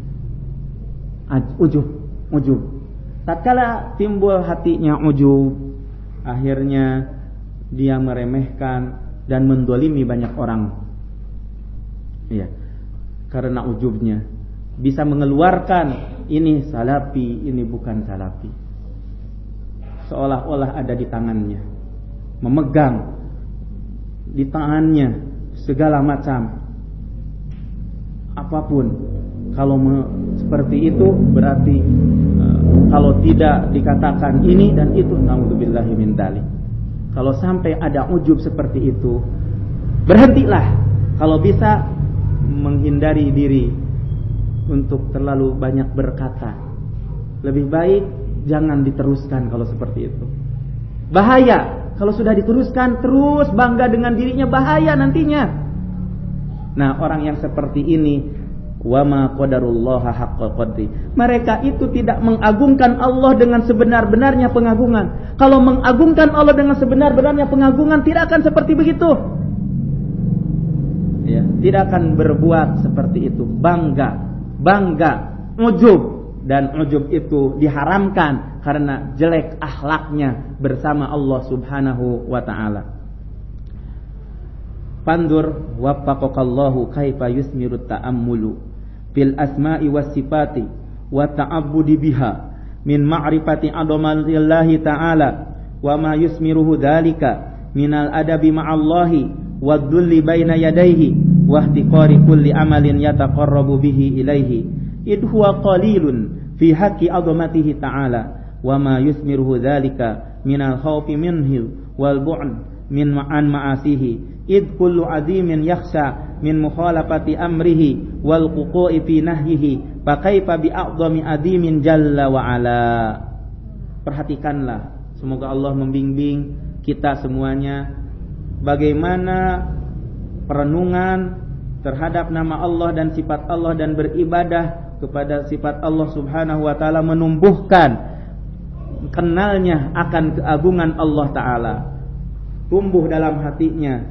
Ujub, ujub. Tatkala timbul hatinya ujub, akhirnya dia meremehkan dan mendolimi banyak orang. Iya, karena ujubnya bisa mengeluarkan ini salafi, ini bukan salafi. Seolah-olah ada di tangannya, memegang di tangannya segala macam apapun. Kalau me, seperti itu berarti uh, kalau tidak dikatakan ini dan itu, naudzubillahi min dzalik. Kalau sampai ada ujub seperti itu, berhentilah. Kalau bisa menghindari diri untuk terlalu banyak berkata. Lebih baik jangan diteruskan kalau seperti itu. Bahaya kalau sudah diteruskan terus bangga dengan dirinya, bahaya nantinya. Nah, orang yang seperti ini, wa ma qadarullaha haqqa qadri, mereka itu tidak mengagungkan Allah dengan sebenar-benarnya pengagungan. Kalau mengagungkan Allah dengan sebenar-benarnya pengagungan, tidak akan seperti begitu. Ya, tidak akan berbuat seperti itu. Bangga, bangga, ujub. Dan ujub itu diharamkan karena jelek akhlaknya bersama Allah Subhanahu wa ta'ala. Pandur waffaqakallahu kaifa yusmiru ta'ammulu bil asma'i was sifati wa ta'abbudi biha min ma'rifati adamatillahi ta'ala wa ma yusmiruhu dzalika minal adabi ma'allahi wa dhulli baina yadayhi wa ihtiqari kulli amalin yataqarrabu bihi ilaihi id huwa qalilun fi haqqi adamatihi ta'ala wa ma yusmiruhu dzalika minal khawfi minhu wal bu'd min ma'an ma'asihi id kullu azimin yakhsha min mukhalafati amrihi wal ququ'i fi nahyihi fa kaifa bi a'dhami azimin jalla wa ala. Perhatikanlah, semoga Allah membimbing kita semuanya bagaimana perenungan terhadap nama Allah dan sifat Allah dan beribadah kepada sifat Allah Subhanahu wa ta'ala menumbuhkan kenalnya akan keagungan Allah ta'ala, tumbuh dalam hatinya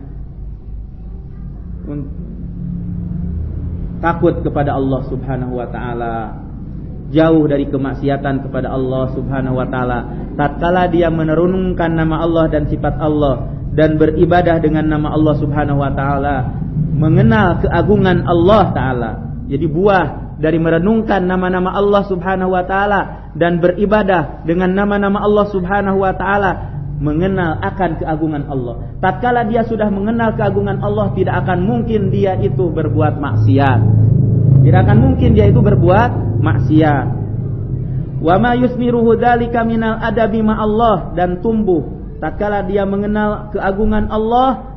takut kepada Allah Subhanahu wa ta'ala, jauh dari kemaksiatan kepada Allah Subhanahu wa ta'ala. Tatkala dia merenungkan nama Allah dan sifat Allah dan beribadah dengan nama Allah Subhanahu wa ta'ala, mengenal keagungan Allah ta'ala. Jadi buah dari merenungkan nama-nama Allah Subhanahu wa ta'ala dan beribadah dengan nama-nama Allah Subhanahu wa ta'ala, mengenal akan keagungan Allah. Tatkala dia sudah mengenal keagungan Allah, tidak akan mungkin dia itu berbuat maksiat. Tidak akan mungkin dia itu berbuat maksiat. Wa ma yusmiruhu dzalika minal adabi ma'allah, dan tumbuh tatkala dia mengenal keagungan Allah,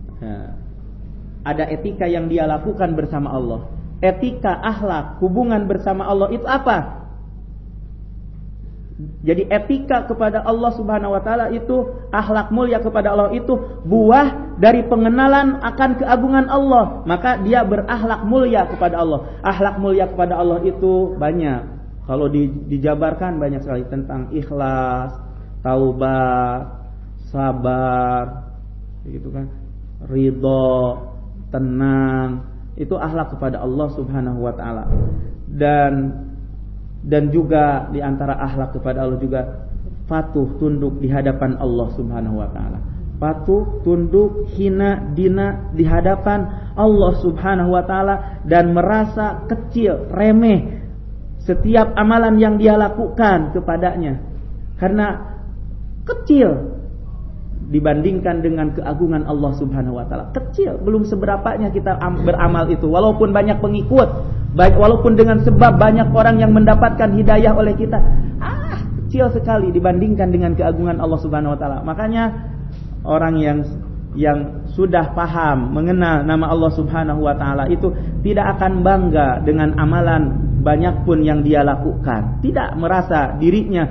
ada etika yang dia lakukan bersama Allah. Etika, akhlak, hubungan bersama Allah itu apa? Jadi etika kepada Allah Subhanahu wa taala itu, akhlak mulia kepada Allah itu buah dari pengenalan akan keagungan Allah. Maka dia berakhlak mulia kepada Allah. Akhlak mulia kepada Allah itu banyak. Kalau di, dijabarkan banyak sekali tentang ikhlas, taubat, sabar, gitu kan, ridho, tenang. Itu akhlak kepada Allah Subhanahu wa taala. Dan Dan juga di antara akhlak kepada Allah juga patuh tunduk di hadapan Allah Subhanahu wa taala. Patuh tunduk hina dina di hadapan Allah Subhanahu wa taala dan merasa kecil, remeh setiap amalan yang dia lakukan kepadanya. Karena kecil dibandingkan dengan keagungan Allah Subhanahu wa taala. Kecil, belum seberapanya kita beramal itu walaupun banyak pengikut. Baik, walaupun dengan sebab banyak orang yang mendapatkan hidayah oleh kita, ah, kecil sekali dibandingkan dengan keagungan Allah Subhanahu wa taala. Makanya orang yang yang sudah paham mengenal nama Allah Subhanahu wa taala itu tidak akan bangga dengan amalan banyak pun yang dia lakukan. Tidak merasa dirinya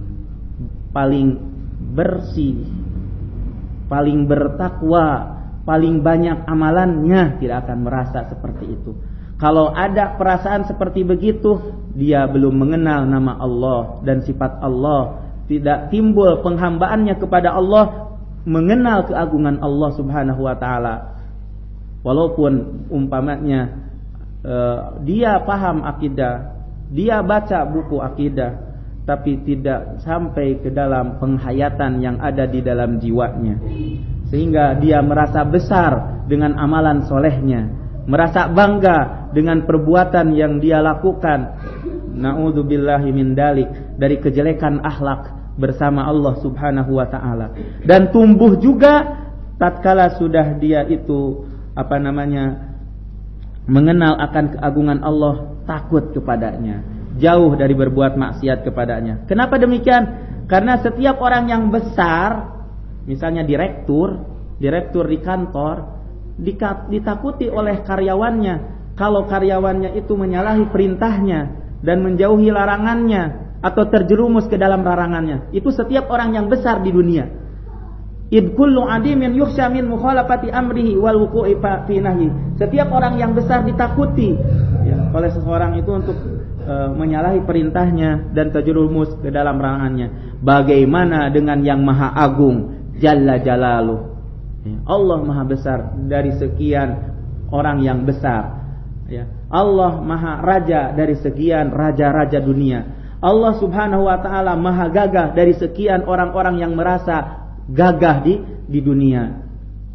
paling bersih, paling bertakwa, paling banyak amalannya, tidak akan merasa seperti itu. Kalau ada perasaan seperti begitu, dia belum mengenal nama Allah dan sifat Allah, tidak timbul penghambaannya kepada Allah, mengenal keagungan Allah Subhanahu wa taala. Walaupun umpamanya uh, dia paham akidah, dia baca buku akidah, tapi tidak sampai ke dalam penghayatan yang ada di dalam jiwanya, sehingga dia merasa besar dengan amalan solehnya, merasa bangga dengan perbuatan yang dia lakukan. Na'udzubillahi min dalik, dari kejelekan akhlak bersama Allah Subhanahu wa taala. Dan tumbuh juga tatkala sudah dia itu apa namanya mengenal akan keagungan Allah, takut kepadanya, jauh dari berbuat maksiat kepadanya. Kenapa demikian? Karena setiap orang yang besar, misalnya direktur, direktur di kantor, ditakuti oleh karyawannya. Kalau karyawannya itu menyalahi perintahnya dan menjauhi larangannya atau terjerumus ke dalam larangannya, itu setiap orang yang besar di dunia. Id kullu adimin yukhsha min mukhalafati amrihi wal wuqu'i fi nahyi. Setiap orang yang besar ditakuti ya, oleh seseorang itu untuk e, menyalahi perintahnya dan terjerumus ke dalam larangannya. Bagaimana dengan yang Maha Agung, Jalla Jalaluh? Ya, Allah Maha besar dari sekian orang yang besar. Ya, Allah Maha Raja dari sekian raja-raja dunia. Allah Subhanahu wa taala Maha gagah dari sekian orang-orang yang merasa gagah di di dunia.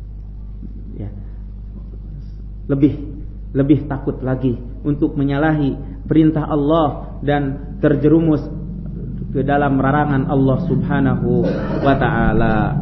Ya. Lebih lebih takut lagi untuk menyalahi perintah Allah dan terjerumus ke dalam larangan Allah Subhanahu wa taala.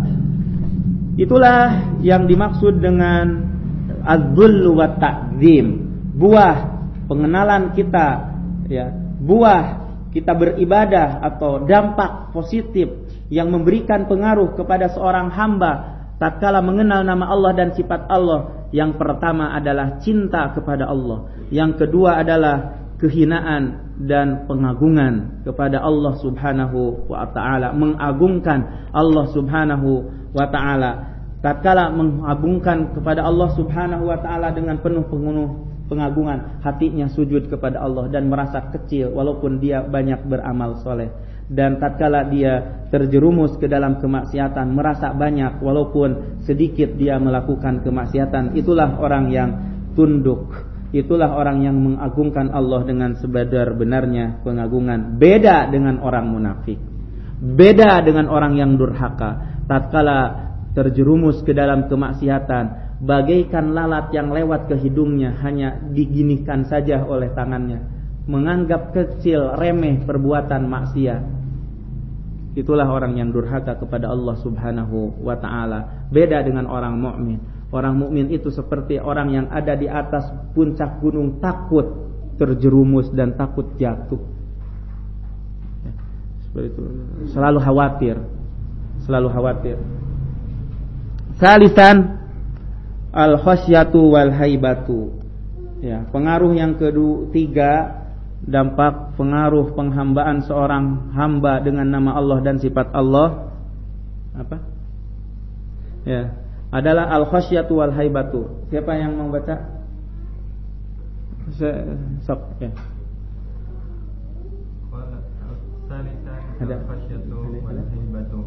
Itulah yang dimaksud dengan az-zull wa ta'zim. Buah pengenalan kita, ya, buah kita beribadah atau dampak positif yang memberikan pengaruh kepada seorang hamba tatkala mengenal nama Allah dan sifat Allah. Yang pertama adalah cinta kepada Allah, yang kedua adalah kehinaan dan pengagungan kepada Allah Subhanahu wa taala, mengagungkan Allah Subhanahu wa taala. Tatkala mengagungkan kepada Allah Subhanahu wa taala dengan penuh penuh pengagungan, hatinya sujud kepada Allah dan merasa kecil walaupun dia banyak beramal soleh. Dan tatkala dia terjerumus ke dalam kemaksiatan, merasa banyak walaupun sedikit dia melakukan kemaksiatan. Itulah orang yang tunduk, itulah orang yang mengagungkan Allah dengan sebenar-benarnya pengagungan. Beda dengan orang munafik, beda dengan orang yang durhaka. Tatkala terjerumus ke dalam kemaksiatan, bagaikan lalat yang lewat ke hidungnya, hanya diginikan saja oleh tangannya, menganggap kecil, remeh perbuatan maksiat. Itulah orang yang durhaka kepada Allah Subhanahu wa taala. Beda dengan orang mukmin. Orang mukmin itu seperti orang yang ada di atas puncak gunung, takut terjerumus dan takut jatuh. Seperti itu. Selalu khawatir, selalu khawatir. Salisan al-khasyatu wal haibatu. Ya, pengaruh yang ketiga dampak pengaruh penghambaan seorang hamba dengan nama Allah dan sifat Allah apa? Ya, adalah al-khasyatu wal haibatu. Siapa yang mau baca? Sok ya. Ada al-khasyatu wal haibatu.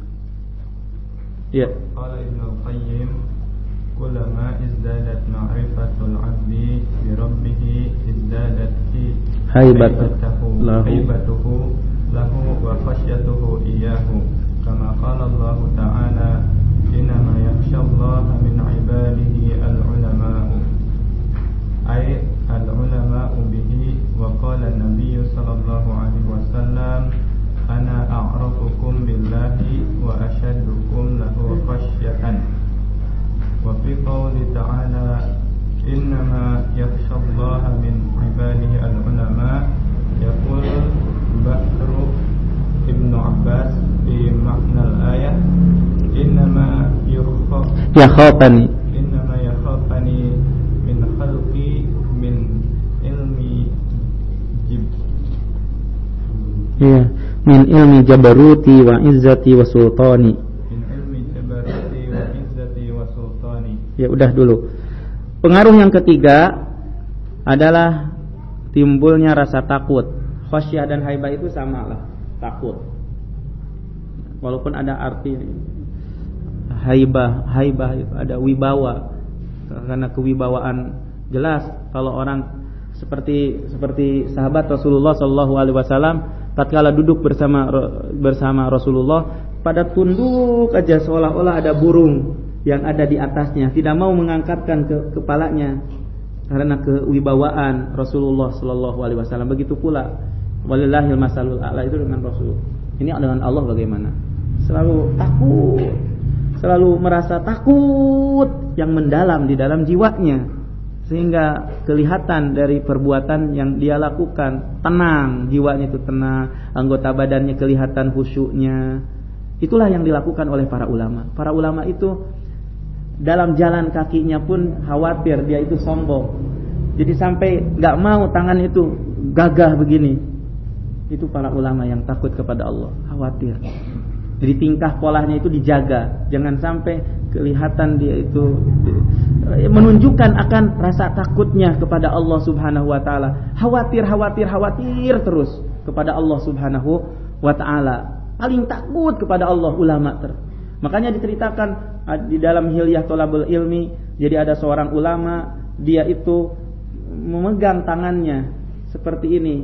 Ya. Qala Ibnu Qayyim kullama izdadat ma'rifatul 'abdi bi rabbih izdadat haibatuhu haibatuhu lahu wa khasyatuhu iyyahu kama qala Allah ta'ala innama yakhshallaha min 'ibadihi al-'ulama'u ay al-'ulama'u bihi wa qala an-nabiy sallallahu alaihi wasallam ana a'rafukum billahi wa ashaddukum lahu khasyatan. Wa fi qouli ta'ala innama yakhshallaha min 'ibadihi al-ulama yaqul Bakru Ibnu Abbas fi makna al-ayah innama yakhafani innama yakhafani min khalqi min ilmi jib ya min ilmi jabaruti wa izzati wa sultani. Min ilmi jabaruti wa izzati wa sultani. Ya udah dulu. Pengaruh yang ketiga adalah timbulnya rasa takut. Khasyah dan haibah itu sama lah, takut. Walaupun ada arti haibah, haibah itu ada wibawa. Karena kewibawaan jelas kalau orang seperti seperti sahabat Rasulullah sallallahu alaihi wasallam tatkala duduk bersama bersama Rasulullah pada tunduk aja seolah-olah ada burung yang ada di atasnya, tidak mau mengangkatkan ke kepalanya karena kewibawaan Rasulullah sallallahu alaihi wasallam. Begitu pula walillahil masalul a'la itu dengan Rasul. Ini dengan Allah bagaimana? Selalu takut, selalu merasa takut yang mendalam di dalam jiwanya. Sehingga kelihatan dari perbuatan yang dia lakukan, tenang, jiwanya itu tenang, anggota badannya kelihatan khusyuknya. Itulah yang dilakukan oleh para ulama. Para ulama itu dalam jalan kakinya pun khawatir dia itu sombong. Jadi sampai gak mau tangan itu gagah begini. Itu para ulama yang takut kepada Allah, khawatir. Jadi tingkah polanya itu dijaga, jangan sampai kelihatan dia itu menunjukkan akan rasa takutnya kepada Allah Subhanahu wa taala. Khawatir, khawatir, khawatir terus kepada Allah Subhanahu wa taala. Paling takut kepada Allah ulama ter. Makanya diceritakan di dalam Hilyah Thalabul Ilmi, jadi ada seorang ulama, dia itu memegang tangannya seperti ini.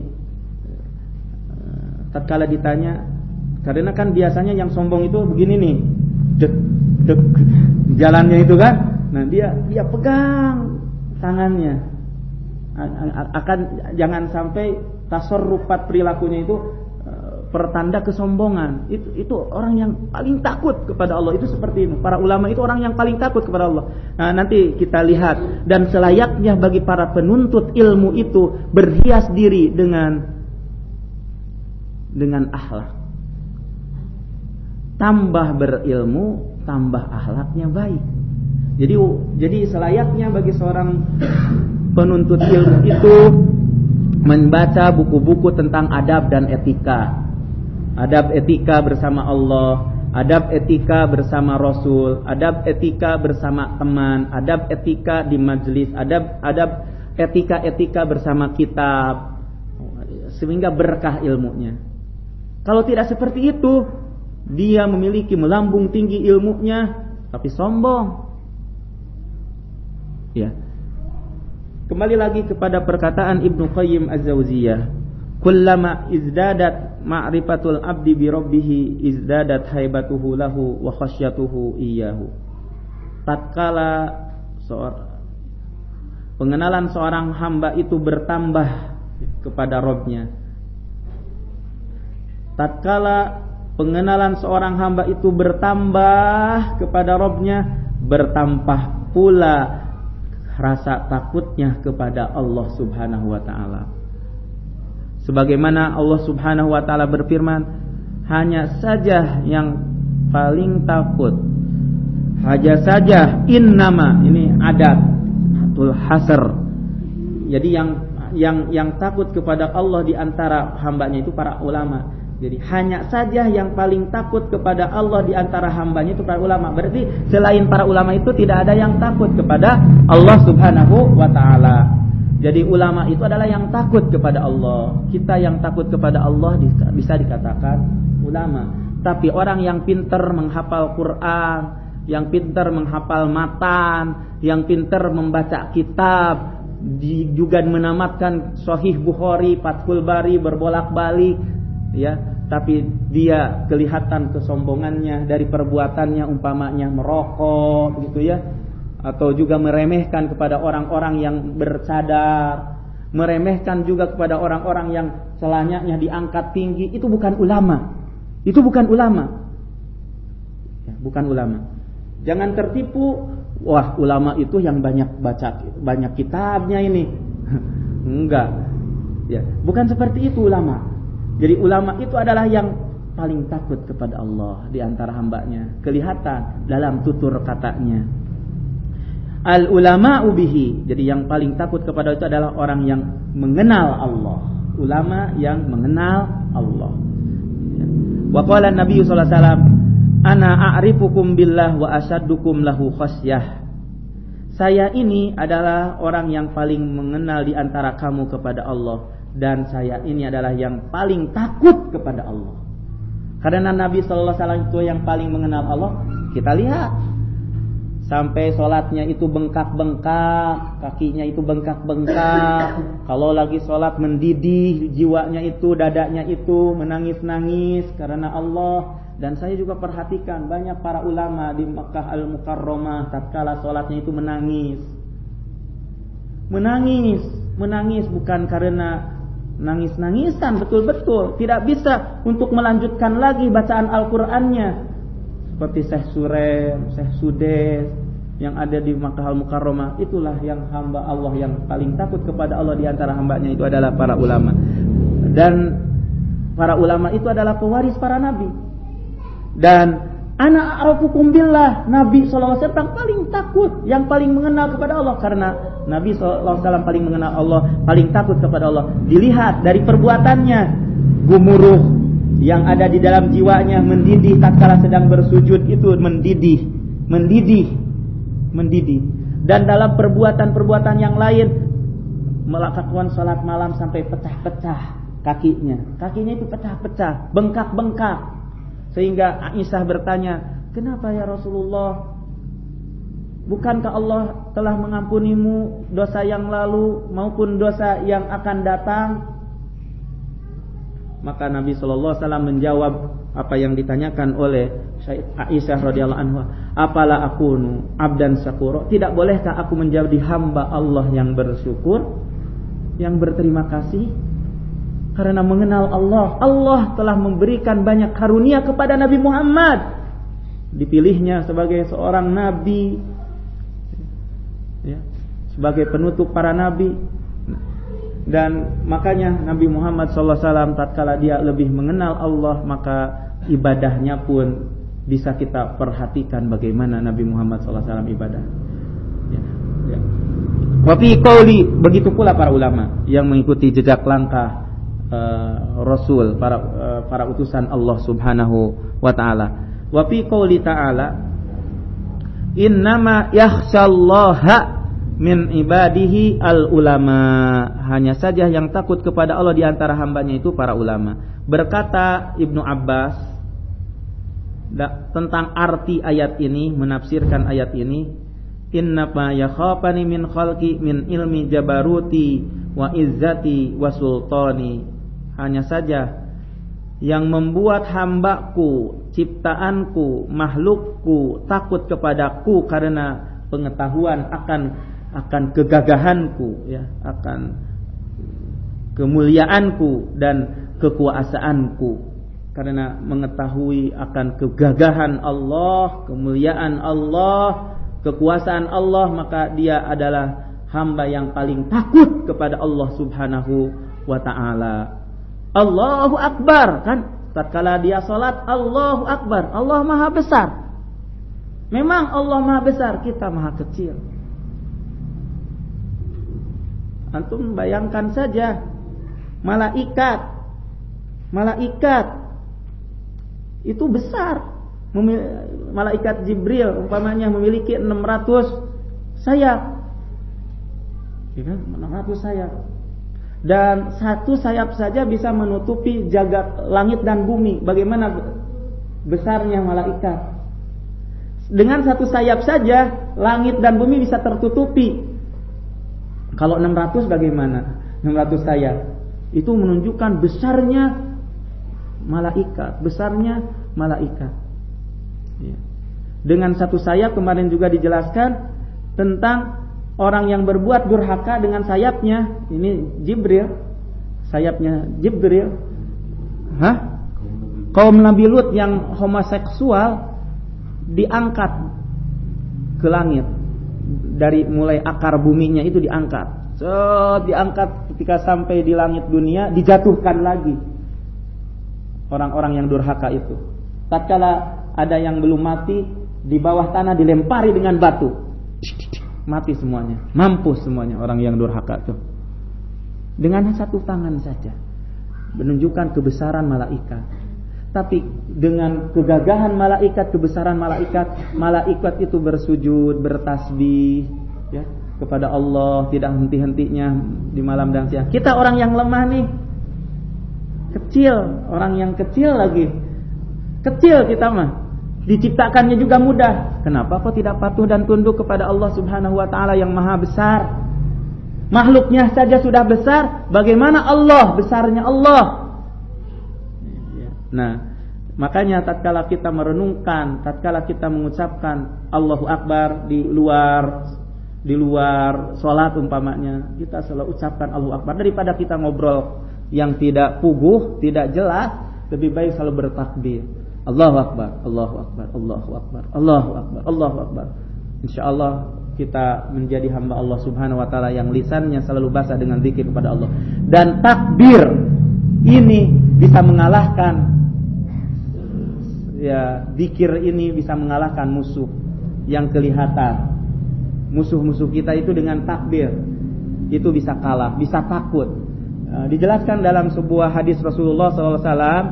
Tatkala ditanya, karena kan biasanya yang sombong itu begini nih, dek dek jalannya itu kan. Nah dia dia pegang tangannya, akan jangan sampai tasarrufat perilakunya itu pertanda kesombongan. Itu itu orang yang paling takut kepada Allah itu seperti ini. Para ulama itu orang yang paling takut kepada Allah. Nah nanti kita lihat, dan selayaknya bagi para penuntut ilmu itu berhias diri dengan dengan akhlak. Tambah berilmu, tambah akhlaknya baik. Jadi jadi selayaknya bagi seorang penuntut ilmu itu membaca buku-buku tentang adab dan etika. Adab etika bersama Allah, adab etika bersama Rasul, adab etika bersama teman, adab etika di majelis, adab adab etika-etika bersama kitab, sehingga berkah ilmunya. Kalau tidak seperti itu, dia memiliki melambung tinggi ilmunya tapi sombong. Ya. Kembali lagi kepada perkataan Ibnu Qayyim Az-Jauziyah, kullama izdadat ma'rifatul abdi bi rabbih izdadat haibatuhu lahu wa khasyatuhu iyyahu. Tatkala seorang pengenalan seorang hamba itu bertambah kepada Rabb-nya, tatkala pengenalan seorang hamba itu bertambah kepada Rabb-nya, bertambah pula rasa takutnya kepada Allah Subhanahu wa taala. Sebagaimana Allah Subhanahu wa taala berfirman, hanya saja yang paling takut, hanya saja innama, ini adat tul hasr. Jadi yang yang yang takut kepada Allah di antara hambanya itu para ulama. Jadi hanya saja yang paling takut kepada Allah di antara hambanya itu para ulama. Berarti selain para ulama itu tidak ada yang takut kepada Allah Subhanahu wa taala. Jadi ulama itu adalah yang takut kepada Allah. Kita yang takut kepada Allah bisa dikatakan ulama. Tapi orang yang pintar menghafal Quran, yang pintar menghafal matan, yang pintar membaca kitab, juga menamatkan Sahih Bukhari, Fathul Bari berbolak-balik, ya, tapi dia kelihatan kesombongannya dari perbuatannya, umpamanya merokok gitu ya, atau juga meremehkan kepada orang-orang yang bercadar, meremehkan juga kepada orang-orang yang celananya diangkat tinggi, itu bukan ulama. Itu bukan ulama. Ya, bukan ulama. Jangan tertipu, wah ulama itu yang banyak baca banyak kitabnya ini. Enggak. Ya, bukan seperti itu ulama. Jadi ulama itu adalah yang paling takut kepada Allah di antara hambanya. Kelihatan dalam tutur katanya. Al ulama'u bihi. Jadi yang paling takut kepada itu adalah orang yang mengenal Allah. Ulama yang mengenal Allah. Wa qala Nabi sallallahu alaihi wasallam, ana a'rifukum billah wa asaddukum lahu khasyah. Saya ini adalah orang yang paling mengenal di antara kamu kepada Allah, dan saya ini adalah yang paling takut kepada Allah. Karena Nabi sallallahu alaihi wasallam itu yang paling mengenal Allah. Kita lihat sampai sholatnya itu bengkak-bengkak, kakinya itu bengkak-bengkak. Kalau lagi sholat mendidih jiwanya itu, dadanya itu menangis-nangis karena Allah. Dan saya juga perhatikan banyak para ulama di Makkah Al-Mukarramah tatkala sholatnya itu menangis. Menangis, menangis bukan karena nangis-nangisan, betul-betul tidak bisa untuk melanjutkan lagi bacaan Al-Qur'annya. Seperti Syekh Surem, Syekh Sudes yang ada di Makkah Al-Mukarramah, itulah yang hamba Allah yang paling takut kepada Allah di antara hambanya itu adalah para ulama. Dan para ulama itu adalah pewaris para nabi. Dan ana a'rafukum billah, Nabi sallallahu alaihi wasallam paling takut, yang paling mengenal kepada Allah, karena Nabi sallallahu alaihi wasallam paling mengenal Allah, paling takut kepada Allah. Dilihat dari perbuatannya, gumuruh yang ada di dalam jiwanya, mendidih tatkala sedang bersujud itu, mendidih, mendidih, mendidih. Dan dalam perbuatan-perbuatan yang lain, melakukan salat malam sampai pecah-pecah kakinya. Kakinya itu pecah-pecah, bengkak-bengkak. Sehingga Aisyah bertanya, "Kenapa ya Rasulullah? Bukankah Allah telah mengampunimu dosa yang lalu maupun dosa yang akan datang?" Maka Nabi sallallahu alaihi wasallam menjawab apa yang ditanyakan oleh Aisyah radhiyallahu anha, "Apala akunu abdan syakura? Tidak bolehkah aku menjadi hamba Allah yang bersyukur, yang berterima kasih karena mengenal Allah? Allah telah memberikan banyak karunia kepada Nabi Muhammad, dipilihnya sebagai seorang nabi, ya, sebagai penutup para nabi. Dan makanya Nabi Muhammad sallallahu alaihi wasallam tatkala dia lebih mengenal Allah, maka ibadahnya pun bisa kita perhatikan bagaimana Nabi Muhammad sallallahu alaihi wasallam ibadah. Ya, ya. Wa fi qauli, begitu pula para ulama yang mengikuti jejak langkah uh, Rasul, para uh, para utusan Allah Subhanahu wa taala. Wa fi qauli ta'ala, innama yakhsyallaha min ibadihi al ulama. Hanya saja yang takut kepada Allah di antara hambanya itu para ulama. Berkata Ibnu Abbas tentang arti ayat ini, menafsirkan ayat ini, innama yakhafani min khalqi min ilmi jabaruti wa izzati wa sultani. Hanya saja yang membuat hambaku, ciptaanku, makhlukku takut kepadaku karena pengetahuan akan akan kegagahanku, ya, akan kemuliaanku dan kekuasaanku. Karena mengetahui akan kegagahan Allah, kemuliaan Allah, kekuasaan Allah, maka dia adalah hamba yang paling takut kepada Allah Subhanahu wa ta'ala. Allahu Akbar, kan? Tatkala dia salat, Allahu Akbar, Allah Maha Besar. Memang Allah Maha Besar, kita Maha Kecil. Antum bayangkan saja, malaikat, malaikat itu besar. Malaikat Jibril umpamanya memiliki enam ratus sayap. enam ratus sayap. Dan satu sayap saja bisa menutupi jagat langit dan bumi. Bagaimana besarnya malaikat? Dengan satu sayap saja langit dan bumi bisa tertutupi. Kalau enam ratus bagaimana? enam ratus sayap. Itu menunjukkan besarnya malaikat, besarnya malaikat. Ya. Dengan satu sayap kemarin juga dijelaskan tentang orang yang berbuat durhaka dengan sayapnya. Ini Jibril, sayapnya Jibril. Hah? Kaum Nabi Lut yang homoseksual diangkat ke langit. Dari mulai akar buminya itu diangkat. So, diangkat ketika sampai di langit dunia, dijatuhkan lagi orang-orang yang durhaka itu. Tatkala ada yang belum mati, di bawah tanah dilempari dengan batu, mati semuanya, mampus semuanya orang yang durhaka itu. Dengan satu tangan saja menunjukkan kebesaran malaikat. Tapi dengan kegagahan malaikat, kebesaran malaikat, malaikat itu bersujud, bertasbih ya, kepada Allah tidak henti-hentinya di malam dan siang. Kita orang yang lemah nih, kecil, orang yang kecil lagi, kecil kita mah, diciptakannya juga mudah. Kenapa kok tidak patuh dan tunduk kepada Allah Subhanahu wa taala yang maha besar? Makhluknya saja sudah besar, bagaimana Allah, besarnya Allah? Nah, makanya tatkala kita merenungkan, tatkala kita mengucapkan Allahu Akbar di luar di luar salat umpamanya, kita selalu ucapkan Allahu Akbar daripada kita ngobrol yang tidak puguh, tidak jelas, lebih baik selalu bertakbir. Allahu Akbar, Allahu Akbar, Allahu Akbar, Allahu Akbar, Allahu Akbar. Insyaallah kita menjadi hamba Allah Subhanahu wa taala yang lisannya selalu basah dengan zikir kepada Allah. Dan takbir ini bisa mengalahkan ya, zikir ini bisa mengalahkan musuh yang kelihatan. Musuh-musuh kita itu dengan takbir itu bisa kalah, bisa takut. E, dijelaskan dalam sebuah hadis Rasulullah sallallahu alaihi wasallam,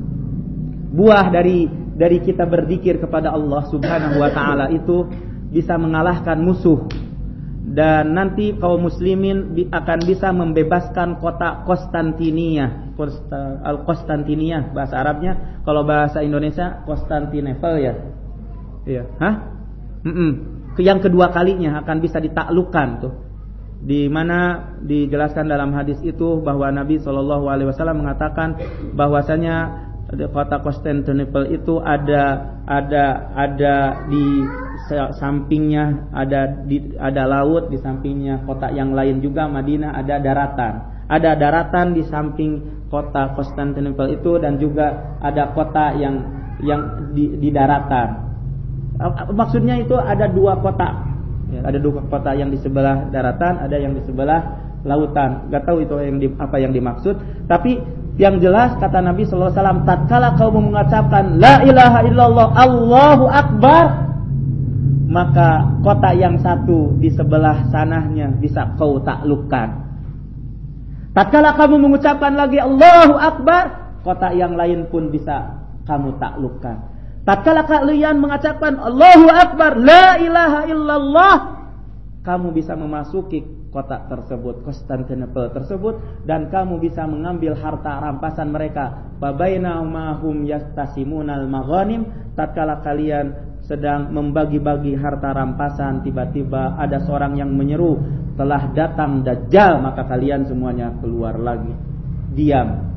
buah dari dari kita berzikir kepada Allah Subhanahu wa taala itu bisa mengalahkan musuh. Dan nanti kaum muslimin akan bisa membebaskan kota Konstantinia, Al-Konstantinia bahasa Arabnya, kalau bahasa Indonesia Konstantinopel ya. Iya, hah? Mm-mm. Yang kedua kalinya akan bisa ditaklukkan tuh. Di mana dijelaskan dalam hadis itu bahwa Nabi shallallahu alaihi wasallam mengatakan bahwasanya kota Konstantinopel itu ada ada ada di sampingnya ada di, ada laut, di sampingnya kota yang lain juga Madinah ada daratan. Ada daratan di samping kota Konstantinopel itu dan juga ada kota yang yang di, di daratan. Maksudnya itu ada dua kota. Ya, ada dua kota yang di sebelah daratan, ada yang di sebelah lautan. Gak tahu itu yang di, apa yang dimaksud, tapi yang jelas kata Nabi sallallahu alaihi wasallam, tatkala kaum mengucapkan la ilaha illallah Allahu akbar, maka kota yang satu di sebelah sananya bisa kau taklukkan. Tatkala kamu mengucapkan lagi Allahu akbar, kota yang lain pun bisa kamu taklukkan. Tatkala kalian mengucapkan Allahu akbar la ilaha illallah, kamu bisa memasuki kota tersebut, Konstantinopel tersebut, dan kamu bisa mengambil harta rampasan mereka. Babainahum yastasimunal maghanim, tatkala kalian sedang membagi-bagi harta rampasan, tiba-tiba ada seorang yang menyeru, telah datang Dajjal, maka kalian semuanya keluar lagi, diam.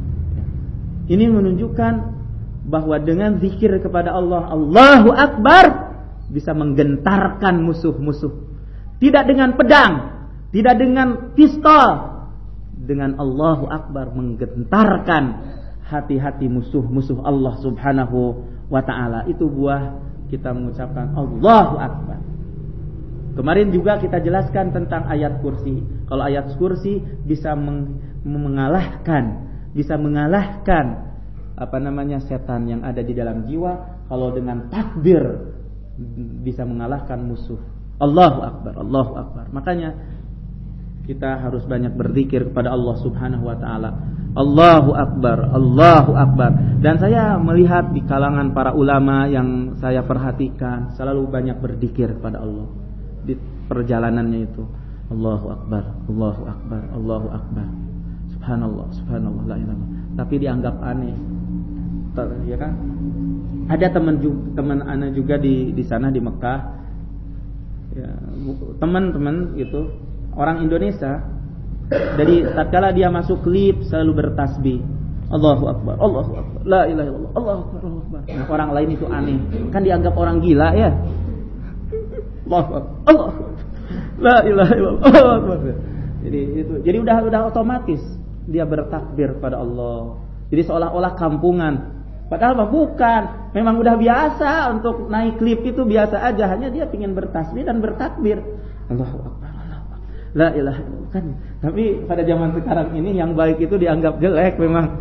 Ini menunjukkan bahwa dengan zikir kepada Allah Allahu Akbar bisa menggentarkan musuh-musuh. Tidak dengan pedang, tidak dengan pistol, dengan Allahu Akbar menggentarkan hati-hati musuh-musuh Allah Subhanahu wa ta'ala. Itu buah kita mengucapkan Allahu Akbar. Kemarin juga kita jelaskan tentang ayat kursi. Kalau ayat kursi bisa meng- mengalahkan, bisa mengalahkan apa namanya setan yang ada di dalam jiwa. Kalau dengan takbir bisa mengalahkan musuh. Allahu Akbar, Allahu Akbar. Makanya kita harus banyak berzikir kepada Allah Subhanahu wa taala. Allahu Akbar, Allahu Akbar. Dan saya melihat di kalangan para ulama yang saya perhatikan selalu banyak berzikir kepada Allah di perjalanannya itu. Allahu Akbar, Allahu Akbar, Allahu Akbar. Subhanallah, subhanallah, la ilaha illallah. Tapi dianggap aneh. Ya kan? Ada teman teman ana juga di di sana di Mekah. Ya, teman-teman itu orang Indonesia. Dari tatkala dia masuk klip selalu bertasbih. Allahu Akbar, Allahu Akbar, la ilaha illallah, Allahu Akbar, Allahu Akbar. Nah, orang lain itu aneh. Kan dianggap orang gila ya. Allahu Akbar, Allahu Akbar, la ilaha illallah, Allahu Akbar. Jadi itu, jadi udah udah otomatis dia bertakbir pada Allah. Jadi seolah-olah kampungan. Padahal bukan. Memang udah biasa untuk naik klip itu biasa aja. Hanya dia ingin bertasbih dan bertakbir. Allahu Akbar, Allahu Akbar, la ilaha illallah. Kan, tapi pada zaman sekarang ini yang baik itu dianggap jelek memang.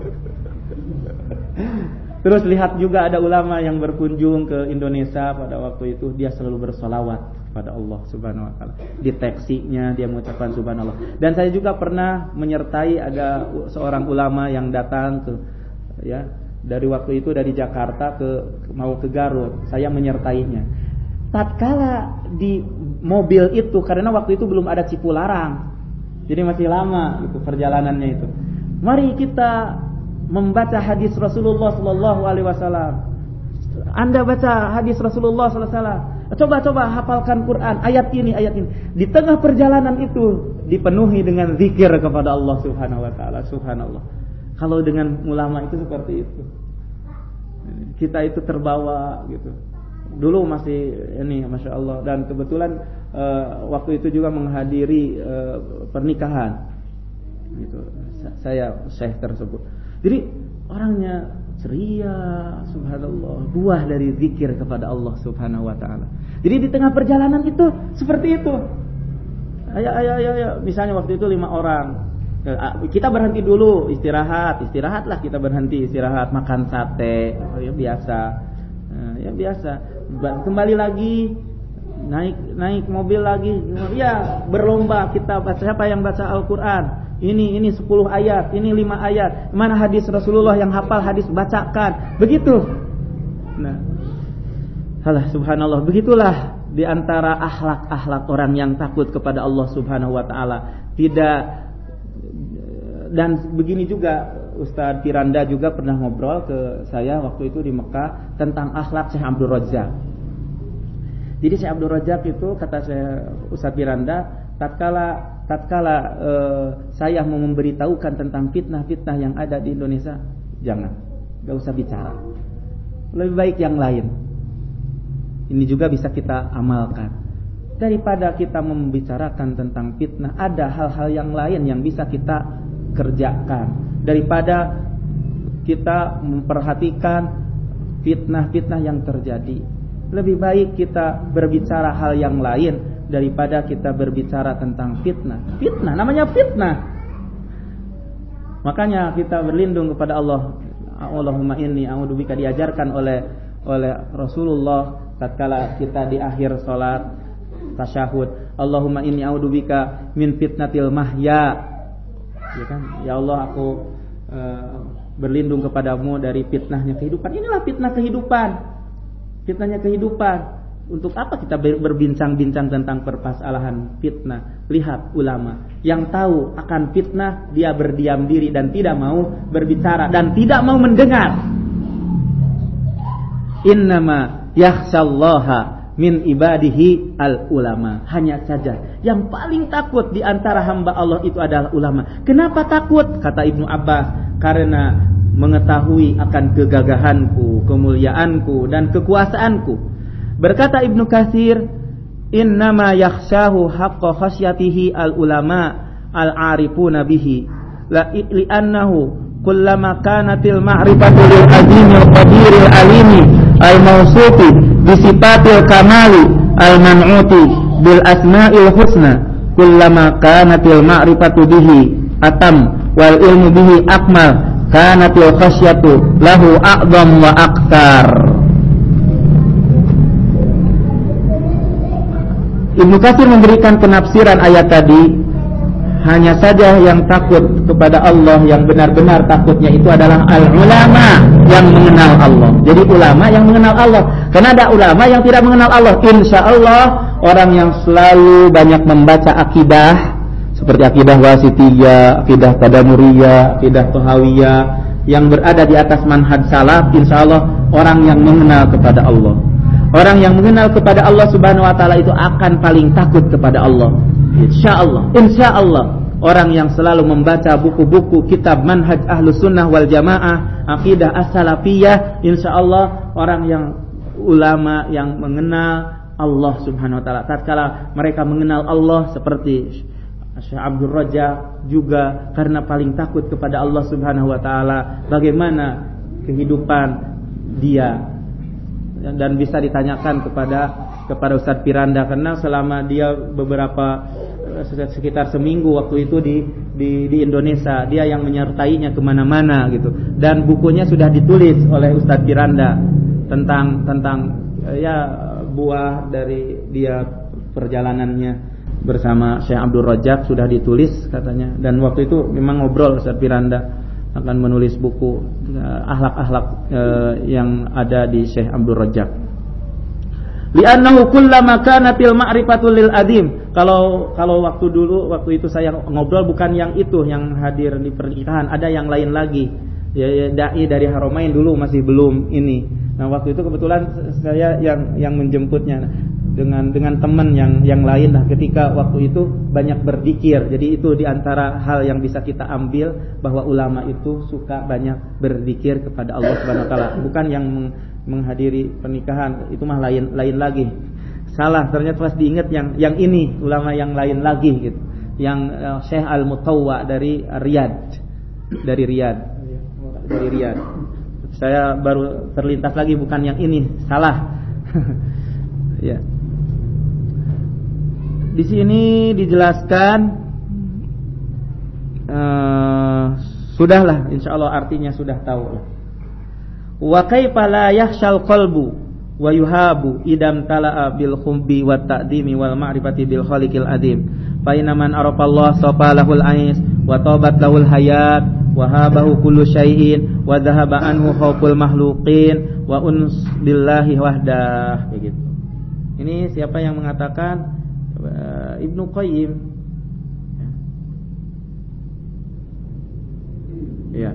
Terus lihat juga ada ulama yang berkunjung ke Indonesia pada waktu itu, dia selalu bersolawat kepada Allah Subhanahu wa taala. Di taksinya dia mengucapkan subhanallah. Dan saya juga pernah menyertai ada seorang ulama yang datang ke ya dari waktu itu dari Jakarta ke mau ke Garut. Saya menyertainya. Tatkala di mobil itu, karena waktu itu belum ada Cipularang. Jadi masih lama gitu perjalanannya itu. Mari kita membaca hadis Rasulullah sallallahu alaihi wasallam. Anda baca hadis Rasulullah sallallahu alaihi wasallam. Coba-coba hafalkan Quran, ayat ini, ayat ini. Di tengah perjalanan itu dipenuhi dengan zikir kepada Allah Subhanahu wa taala. Subhanallah. Kalau dengan ulama itu seperti itu. Kita itu terbawa gitu. Dulu masih ini Masya Allah. Dan kebetulan uh, waktu itu juga menghadiri uh, pernikahan gitu. Saya syekh tersebut. Jadi orangnya ceria, subhanallah, buah dari zikir kepada Allah Subhanahu wa taala. Jadi di tengah perjalanan itu seperti itu. Ayo ayo ayo, ayo. Misalnya waktu itu lima orang. Kita berhenti dulu, istirahat, istirahatlah kita berhenti, istirahat, makan sate, oh, ya biasa. Ya biasa. Kembali lagi naik naik mobil lagi, ya berlomba kita baca, siapa yang baca Al-Qur'an. Ini ini sepuluh ayat, ini lima ayat. Mana hadis Rasulullah yang hafal hadis bacakan. Begitu. Nah. Halah subhanallah, begitulah di antara akhlak-akhlak orang yang takut kepada Allah Subhanahu wa taala. Tidak, dan begini juga Ustaz Firanda juga pernah ngobrol ke saya waktu itu di Mekah tentang akhlak Syekh Abdul Razak. Jadi Syekh Abdul Razak itu kata saya Ustaz Firanda, tatkala tatkala uh, saya mau memberitahukan tentang fitnah-fitnah yang ada di Indonesia, jangan, enggak usah bicara. Lebih baik yang lain. Ini juga bisa kita amalkan. Daripada kita membicarakan tentang fitnah, ada hal-hal yang lain yang bisa kita kerjakan. Daripada kita memperhatikan fitnah-fitnah yang terjadi, lebih baik kita berbicara hal yang lain daripada kita berbicara tentang fitnah. Fitnah, namanya fitnah. Makanya kita berlindung kepada Allah. Allahumma inni a'udzubika, diajarkan oleh oleh Rasulullah tatkala kita di akhir salat tasyahud. Allahumma inni a'udzubika min fitnatil mahya. Ya kan? Ya Allah, aku uh, berlindung kepadamu dari fitnahnya kehidupan. Inilah fitnah kehidupan. Fitnahnya kehidupan. Untuk apa kita berbincang-bincang tentang permasalahan fitnah? Lihat ulama yang tahu akan fitnah, dia berdiam diri dan tidak mau berbicara dan tidak mau mendengar. Innama yakhshallaha min ibadihi al ulama. Hanya saja yang paling takut di antara hamba Allah itu adalah ulama. Kenapa takut? Kata Ibnu Abbas, karena mengetahui akan kegagahanku, kemuliaanku dan kekuasaanku. Berkata Ibnu Katsir, innama yakhshahu haqqa khasyatihi al ulama al arifuna bihi la li'annahu kullama kanatil ma'rifatu lil azimil qadiril alimi al mawsufi bi sifatil kamali al man'uti bil asma'il husna kullama kanatil ma'rifatu bihi atam wal ilmu bihi akmal kanatil khasyatu lahu a'dham wa aktsar. Ibnu Katsir memberikan penafsiran ayat tadi, Hanya saja yang takut kepada Allah, yang benar-benar takutnya itu adalah al-ulama yang mengenal Allah. Jadi ulama yang mengenal Allah. Karena ada ulama yang tidak mengenal Allah. Insya Allah orang yang selalu banyak membaca akidah seperti akidah wasitiyah, akidah tadamuriyah, akidah tohawiyah, yang berada di atas manhaj salaf, insya Allah orang yang mengenal kepada Allah. Orang yang mengenal kepada Allah Subhanahu wa taala itu akan paling takut kepada Allah. Insya Allah, insya Allah orang yang selalu membaca buku-buku kitab manhaj ahlus sunnah wal jamaah, akidah as-salafiyah, insya Allah orang yang ulama yang mengenal Allah Subhanahu wa taala. Tatkala mereka mengenal Allah seperti Syekh Abdul Rajak juga karena paling takut kepada Allah Subhanahu wa taala, bagaimana kehidupan dia, dan bisa ditanyakan kepada kepada Ustaz Piranda karena selama dia beberapa sekitar seminggu waktu itu di di di Indonesia, dia yang menyertainya kemana-mana gitu, dan bukunya sudah ditulis oleh Ustaz Piranda tentang tentang ya buah dari dia perjalanannya bersama Syekh Abdul Rajak sudah ditulis katanya, dan waktu itu memang ngobrol Ustaz Piranda akan menulis buku uh, akhlak-akhlak uh, yang ada di Syekh Abdul Rajak. Li'annahu kullama kanatil ma'rifatu lil adim. Kalau kalau waktu dulu waktu itu saya ngobrol bukan yang itu yang hadir di pernikahan, ada yang lain lagi. Ya, ya dai dari Haramain dulu masih belum ini. Nah, waktu itu kebetulan saya yang yang menjemputnya dengan dengan teman yang yang lain lah, ketika waktu itu banyak berzikir. Jadi itu diantara hal yang bisa kita ambil bahwa ulama itu suka banyak berzikir kepada Allah Subhanahu wa taala, bukan yang menghadiri pernikahan, itu mah lain lain lagi. Salah, ternyata pas diingat yang yang ini ulama yang lain lagi gitu. Yang uh, Syekh Al-Mutawwa dari Riyadh. Dari Riyadh. Dari Riyadh. Saya baru terlintas lagi bukan yang ini, salah. Ya. Di sini dijelaskan uh, sudahlah, insyaallah artinya sudah tahu. Wa kaifa la yakhshal qalbu wa yuhabu idam tala'a bil khubbi wat ta'dimi wal ma'rifati bil khaliqil adim. Fa inna man arafa Allah safalahul ais wa tabat lahul hayat wa habahu kullu syai'in wa dhahaba anhu khauful makhluqin wa uns billahi wahdah. Begitu. Ini siapa yang mengatakan? Uh, Ibnu Qayyim. Ya.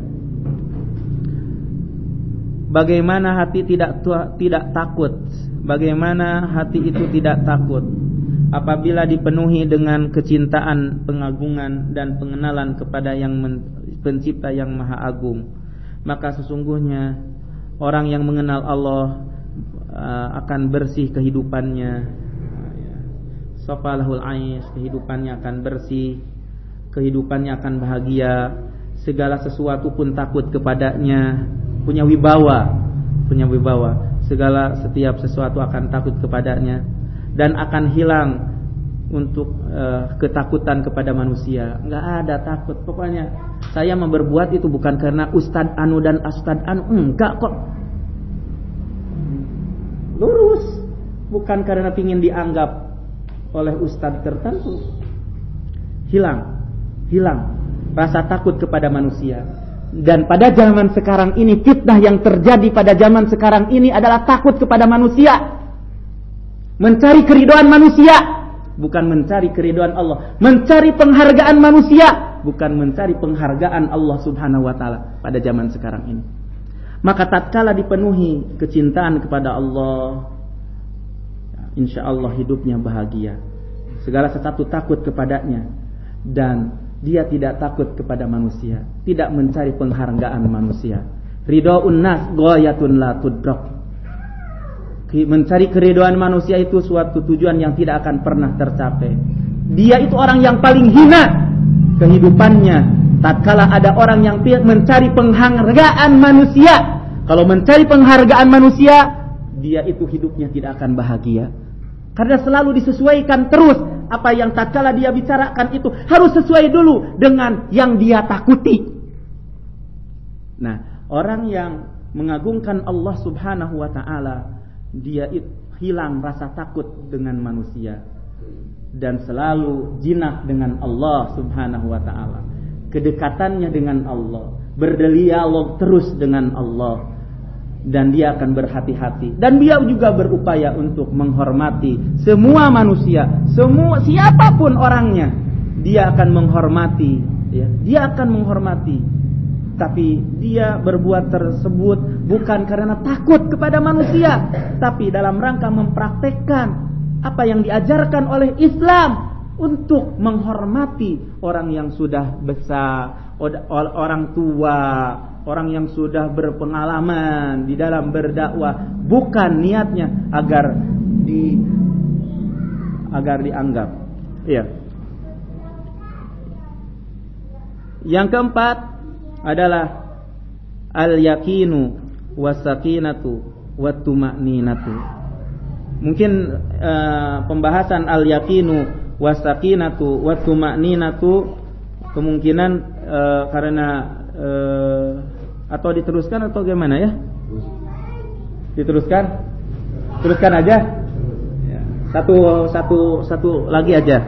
Bagaimana hati tidak tidak takut? Bagaimana hati itu tidak takut apabila dipenuhi dengan kecintaan, pengagungan dan pengenalan kepada yang pencipta yang maha agung? Maka sesungguhnya orang yang mengenal Allah uh, akan bersih kehidupannya. Safalahul ais, kehidupannya akan bersih, kehidupannya akan bahagia, segala sesuatu pun takut kepadanya, punya wibawa, punya wibawa, segala setiap sesuatu akan takut kepadanya, dan akan hilang untuk uh, ketakutan kepada manusia. Enggak ada takut, pokoknya saya mau berbuat itu bukan karena Ustadz Anu dan Ustadz Anu, enggak kok, lurus, bukan karena ingin dianggap oleh ustadz tertentu. Hilang, hilang rasa takut kepada manusia. Dan pada zaman sekarang ini, fitnah yang terjadi pada zaman sekarang ini adalah takut kepada manusia, mencari keridhaan manusia, bukan mencari keridhaan Allah, mencari penghargaan manusia, bukan mencari penghargaan Allah Subhanahu wa taala pada zaman sekarang ini. Maka tatkala dipenuhi kecintaan kepada Allah, insya Allah hidupnya bahagia, segala sesuatu takut kepadanya, dan dia tidak takut kepada manusia, tidak mencari penghargaan manusia. Ridhaun nas ghayatun la tudrak. Mencari keridhaan manusia itu suatu tujuan yang tidak akan pernah tercapai. Dia itu orang yang paling hina kehidupannya tatkala ada orang yang mencari penghargaan manusia. Kalau mencari penghargaan manusia, dia itu hidupnya tidak akan bahagia. Karena selalu disesuaikan terus, apa yang tatkala dia bicarakan itu harus sesuai dulu dengan yang dia takuti. Nah, orang yang mengagungkan Allah Subhanahu wa taala, dia hilang rasa takut dengan manusia. dan selalu jinak dengan Allah Subhanahu wa taala. Kedekatannya dengan Allah, berdialog terus dengan Allah, dan dia akan berhati-hati, dan dia juga berupaya untuk menghormati semua manusia, semua siapapun orangnya, dia akan menghormati, ya, dia akan menghormati. Tapi dia berbuat tersebut bukan karena takut kepada manusia, tapi dalam rangka mempraktekkan apa yang diajarkan oleh Islam untuk menghormati orang yang sudah besar, orang tua, orang yang sudah berpengalaman di dalam berdakwah, bukan niatnya agar di agar dianggap. Iya. Yang keempat adalah al-yaqinu was-sakinatu wat-tuma'ninatu. Mungkin uh, pembahasan al-yaqinu was-sakinatu wat-tuma'ninatu kemungkinan uh, karena uh, atau diteruskan atau gimana ya? Diteruskan? Teruskan aja. Satu satu satu lagi aja.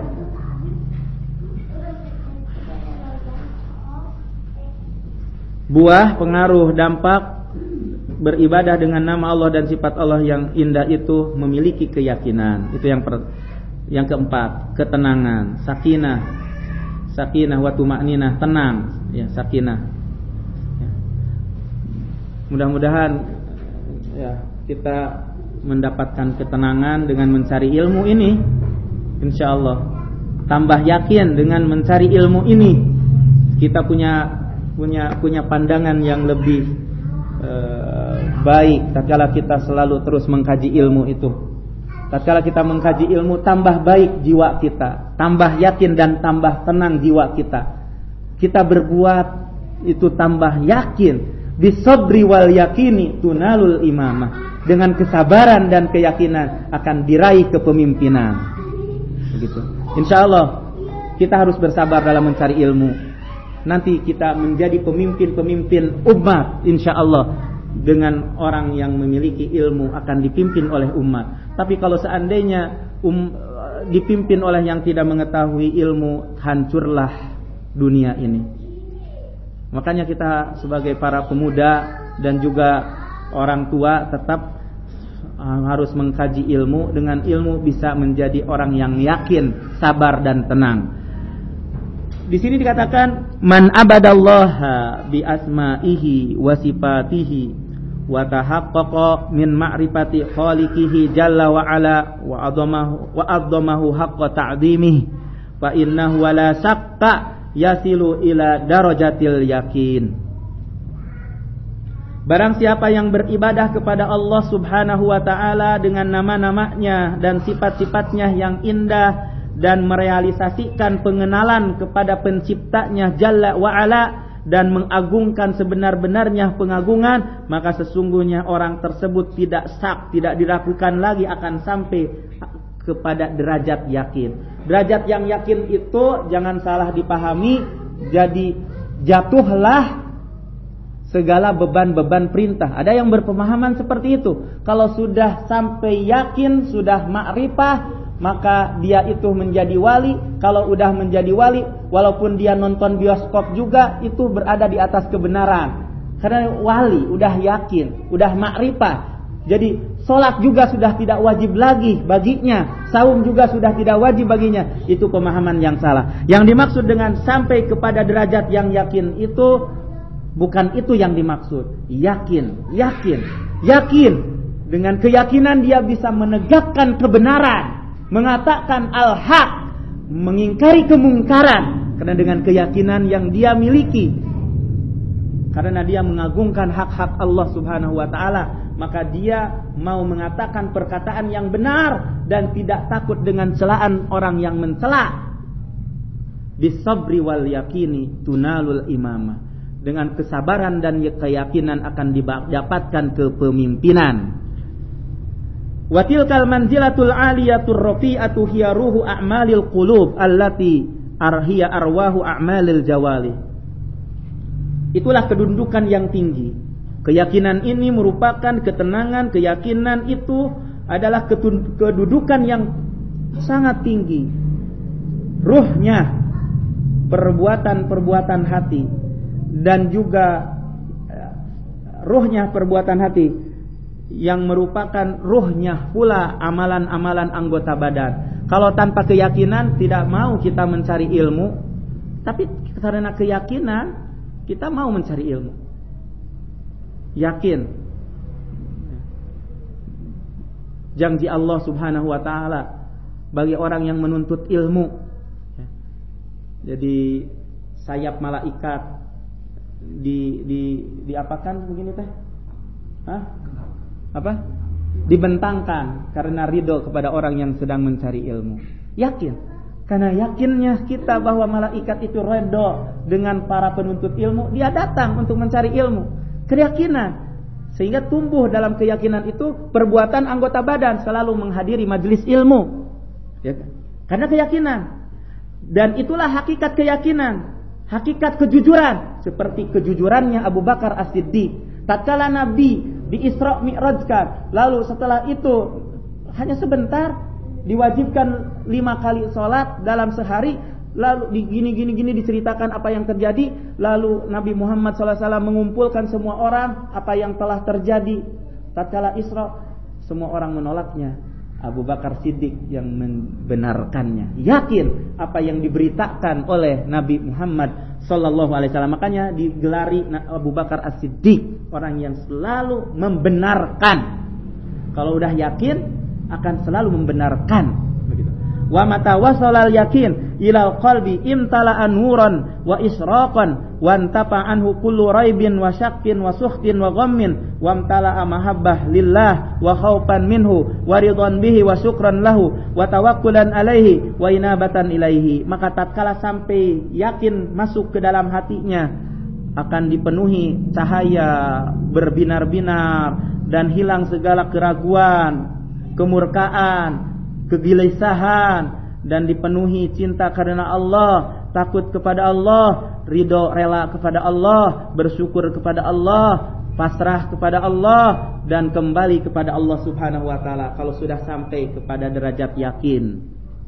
Buah, pengaruh, dampak beribadah dengan nama Allah dan sifat Allah yang indah itu memiliki keyakinan. Itu yang per, yang keempat, ketenangan, sakinah. Sakinah wa tuma'ninah, tenang, ya, sakinah. Ya. Mudah-mudahan ya kita mendapatkan ketenangan dengan mencari ilmu ini, insyaallah. Tambah yakin dengan mencari ilmu ini, kita punya punya punya pandangan yang lebih uh, baik tatkala kita selalu terus mengkaji ilmu itu. Tatkala kita mengkaji ilmu, tambah baik jiwa kita, tambah yakin dan tambah tenang jiwa kita. Kita berbuat itu tambah yakin. Bisabri wal yakini tunalul imamah. Dengan kesabaran dan keyakinan akan diraih kepemimpinan. Begitu. Insyaallah kita harus bersabar dalam mencari ilmu. Nanti kita menjadi pemimpin-pemimpin umat, insyaallah. Dengan orang yang memiliki ilmu akan dipimpin oleh umat. Tapi kalau seandainya um, dipimpin oleh yang tidak mengetahui ilmu, hancurlah dunia ini. Makanya kita sebagai para pemuda dan juga orang tua tetap uh, harus mengkaji ilmu. Dengan ilmu bisa menjadi orang yang yakin, sabar dan tenang. Di sini dikatakan man abadallaha bi asma'ihi wa sifatihi wa tahaqqaqa min ma'rifati khaliqihi jalla wa ala wa adamahu wa adamahu haqqa ta'dhimihi fa innahu la shaqqa yasilu ila darajatil yakin. Barang siapa yang beribadah kepada Allah Subhanahu wa taala dengan nama-namanya dan sifat-sifatnya yang indah dan merealisasikan pengenalan kepada penciptanya Jalla wa'ala dan mengagungkan sebenar-benarnya pengagungan, maka sesungguhnya orang tersebut tidak sak, tidak diragukan lagi akan sampai kepada derajat yakin. Derajat yang yakin itu jangan salah dipahami, jadi jatuhlah segala beban-beban perintah. Ada yang berpemahaman seperti itu. Kalau sudah sampai yakin, sudah ma'rifah, maka dia itu menjadi wali. Kalau udah menjadi wali, walaupun dia nonton bioskop juga, itu berada di atas kebenaran. Karena wali udah yakin, udah ma'rifah. Jadi sholat juga sudah tidak wajib lagi baginya, saum juga sudah tidak wajib baginya. Itu pemahaman yang salah. Yang dimaksud dengan sampai kepada derajat yang yakin itu bukan itu yang dimaksud. Yakin, yakin, yakin. Dengan keyakinan dia bisa menegakkan kebenaran, mengatakan al-haq, mengingkari kemungkaran. Karena dengan keyakinan yang dia miliki, karena dia mengagungkan hak-hak Allah Subhanahu wa ta'ala, maka dia mau mengatakan perkataan yang benar dan tidak takut dengan celaan orang yang mencela. Bisabri wal yakini tunalul imamah. Dengan kesabaran dan keyakinan akan didapatkan kepemimpinan. Wa tilkal manzilatul aliyatur rafi'atu hiya ruhu a'malil qulub allati arhiya arwahu a'malil jawali. Itulah kedudukan yang tinggi. Keyakinan ini merupakan ketenangan, keyakinan itu adalah kedudukan yang sangat tinggi. Ruhnya, perbuatan-perbuatan hati, dan juga ruhnya perbuatan hati yang merupakan ruhnya pula amalan-amalan anggota badan. Kalau tanpa keyakinan tidak mau kita mencari ilmu, tapi karena keyakinan kita mau mencari ilmu. Yakin janji Allah Subhanahu wa taala bagi orang yang menuntut ilmu. Jadi sayap malaikat di di diapakan begini teh? Hah? Apa? Dibentangkan karena ridho kepada orang yang sedang mencari ilmu. Yakin. Karena yakinnya kita bahwa malaikat itu ridho dengan para penuntut ilmu, dia datang untuk mencari ilmu. Keyakinan. Sehingga tumbuh dalam keyakinan itu perbuatan anggota badan selalu menghadiri majelis ilmu. Ya kan? Karena keyakinan. Dan itulah hakikat keyakinan, hakikat kejujuran, seperti kejujurannya Abu Bakar As-Siddiq. Tatkala Nabi di Isra Mi'rajkan, lalu setelah itu hanya sebentar diwajibkan lima kali sholat dalam sehari, lalu gini-gini-gini diceritakan apa yang terjadi, lalu Nabi Muhammad shallallahu alaihi wasallam mengumpulkan semua orang apa yang telah terjadi tatkala Isra. Semua orang menolaknya. Abu Bakar Siddiq yang membenarkannya, yakin apa yang diberitakan oleh Nabi Muhammad sallallahu alaihi wasallam. Makanya digelari Abu Bakar As-Siddiq, orang yang selalu membenarkan. Kalau udah yakin akan selalu membenarkan. Begitu. Wa mata wasalal yakin ilal qalbi imtala'an nuran wa israqan wa antapa anhu kullu raibin wa syakkin wa sukhtin wa ghammin wa amtala'a mahabbah lillah wa khaufan minhu wa ridwan bihi wa syukran lahu wa tawakkulan alaihi wa inabatan ilaihi. Maka tatkala sampai yakin masuk ke dalam hatinya, akan dipenuhi cahaya berbinar-binar dan hilang segala keraguan, kemurkaan, kegelisahan, dan dipenuhi cinta karena Allah, takut kepada Allah, ridho rela kepada Allah, bersyukur kepada Allah, pasrah kepada Allah, dan kembali kepada Allah Subhanahu wa taala kalau sudah sampai kepada derajat yakin.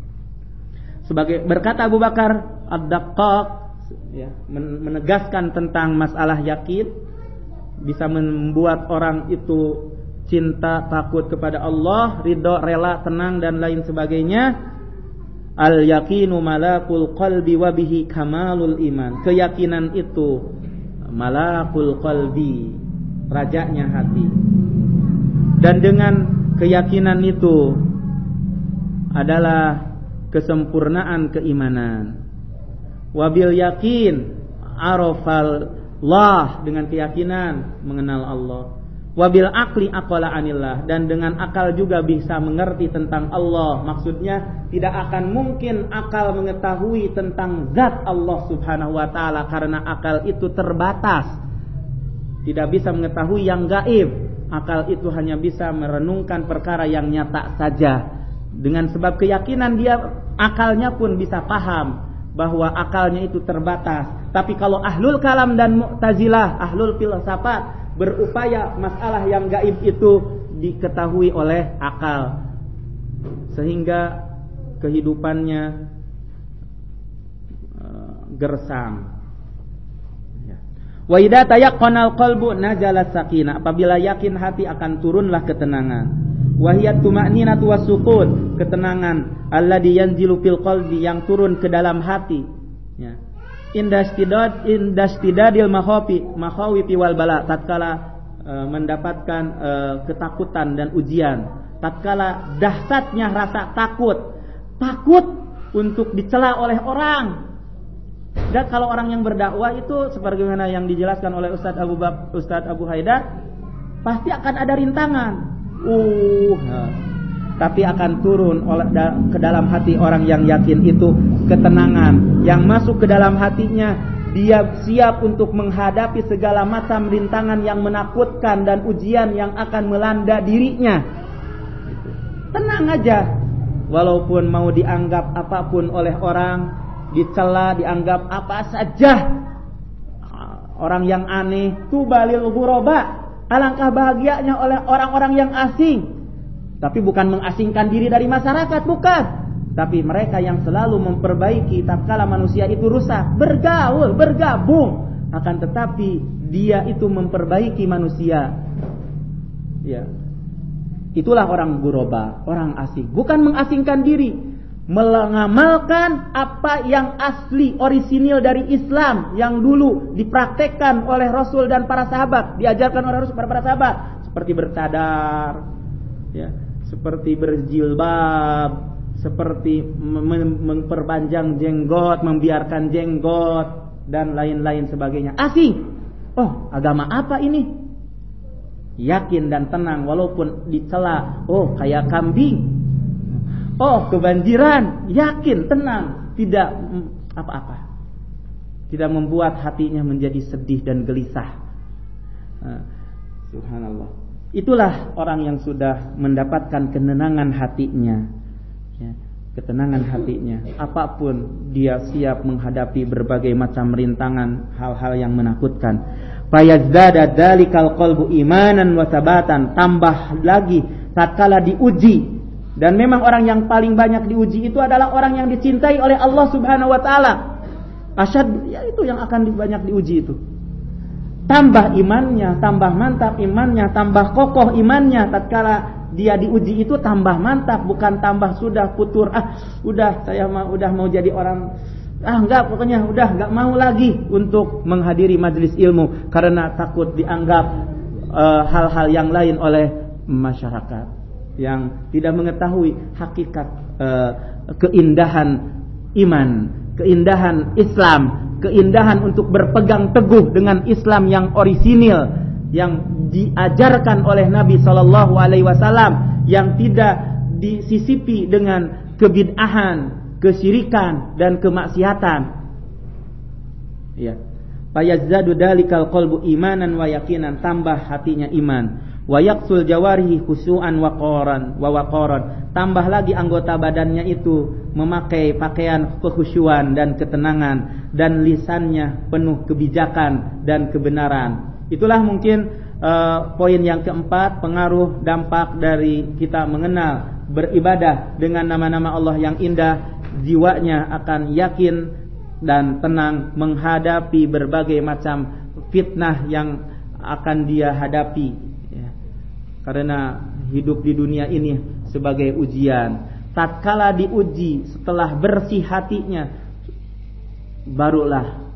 Sebagai berkata Abu Bakar Ad-Daqqaq, ya, menegaskan tentang masalah yakin bisa membuat orang itu cinta, takut kepada Allah, ridho, rela, tenang, dan lain sebagainya. Al-yaqinu malakul qalbi wa bihi kamalul iman. Keyakinan itu malakul qalbi, rajanya hati. Dan dengan keyakinan itu adalah kesempurnaan keimanan. Wabil yakin arafal Allah, dengan keyakinan mengenal Allah. Wabil akli aqala anillah, dan dengan akal juga bisa mengerti tentang Allah. Maksudnya tidak akan mungkin akal mengetahui tentang zat Allah Subhanahu wa taala karena akal itu terbatas. Tidak bisa mengetahui yang gaib. Akal itu hanya bisa merenungkan perkara yang nyata saja. Dengan sebab keyakinan dia, akalnya pun bisa paham bahwa akalnya itu terbatas. Tapi kalau ahlul kalam dan mu'tazilah, ahlul filsafat, berupaya masalah yang gaib itu diketahui oleh akal, sehingga kehidupannya uh, gersang. Wa idza tayaqqanal qalbu nazalat sakinah. Apabila yakin hati akan turunlah ketenangan. Wa hiya tuma'ninatu wasukun, ketenangan alladzi yanzilu fil qalbi, yang turun ke dalam hati. Ya. Indastidad indastidadil makhafi makhawifi wal bala, tatkala e, mendapatkan e, ketakutan dan ujian, tatkala dahsyatnya rasa takut, takut untuk dicela oleh orang. Dan kalau orang yang berdakwah itu sebagaimana yang dijelaskan oleh Ustadz Abu Bab, Ustadz Abu Haidar, pasti akan ada rintangan. Uh, nah. Tapi akan turun oleh da, ke dalam hati orang yang yakin itu ketenangan yang masuk ke dalam hatinya. Dia siap untuk menghadapi segala macam rintangan yang menakutkan dan ujian yang akan melanda dirinya. Tenang aja, walaupun mau dianggap apapun oleh orang, dicela, dianggap apa saja, orang yang aneh, tubalil ghuraba, alangkah bahagianya oleh orang-orang yang asing. Tapi bukan mengasingkan diri dari masyarakat, bukan. Tapi mereka yang selalu memperbaiki tatkala manusia itu rusak, bergaul, bergabung, akan tetapi dia itu memperbaiki manusia. Ya. Itulah orang guroba, orang asing. Bukan mengasingkan diri, mengamalkan apa yang asli, orisinil dari Islam yang dulu dipraktekkan oleh Rasul dan para sahabat, diajarkan oleh Rasul dan para sahabat, seperti bercadar, ya, seperti berjilbab, seperti memperpanjang jenggot, membiarkan jenggot, dan lain-lain sebagainya. Asing. Oh, agama apa ini? Yakin dan tenang walaupun dicela, oh kayak kambing, oh kebanjiran, yakin, tenang, tidak apa-apa, tidak membuat hatinya menjadi sedih dan gelisah. Nah, subhanallah. Itulah orang yang sudah mendapatkan ketenangan hatinya, ya, ketenangan hatinya. Apapun dia siap menghadapi berbagai macam rintangan, hal-hal yang menakutkan. Fayazdada dzalikal qalbu imanan wa sabatan, tambah lagi tatkala diuji. Dan memang orang yang paling banyak diuji itu adalah orang yang dicintai oleh Allah Subhanahu wa taala. Asyad, ya itu yang akan banyak diuji itu. Tambah imannya, tambah mantap imannya, tambah kokoh imannya tatkala dia diuji itu tambah mantap, bukan tambah sudah putur, ah udah saya mau udah mau jadi orang, ah enggak, pokoknya udah enggak mau lagi untuk menghadiri majelis ilmu karena takut dianggap uh, hal-hal yang lain oleh masyarakat yang tidak mengetahui hakikat uh, keindahan iman, keindahan Islam, keindahan untuk berpegang teguh dengan Islam yang orisinil, yang diajarkan oleh Nabi sallallahu alaihi wasallam, yang tidak disisipi dengan kebid'ahan, kesyirikan dan kemaksiatan. Ya. Fayazdadu dalikal qalbu imanan wa yaqinan, tambah hatinya iman. Wa yaqsul jawarihi khusyu'an wa qaran wa waqaran, tambah lagi anggota badannya itu memakai pakaian kekhusyuan dan ketenangan, dan lisannya penuh kebijakan dan kebenaran. Itulah mungkin uh, poin yang keempat, pengaruh dampak dari kita mengenal beribadah dengan nama-nama Allah yang indah. Jiwanya akan yakin dan tenang menghadapi berbagai macam fitnah yang akan dia hadapi, ya. Karena hidup di dunia ini sebagai ujian. Tatkala diuji, setelah bersih hatinya, barulah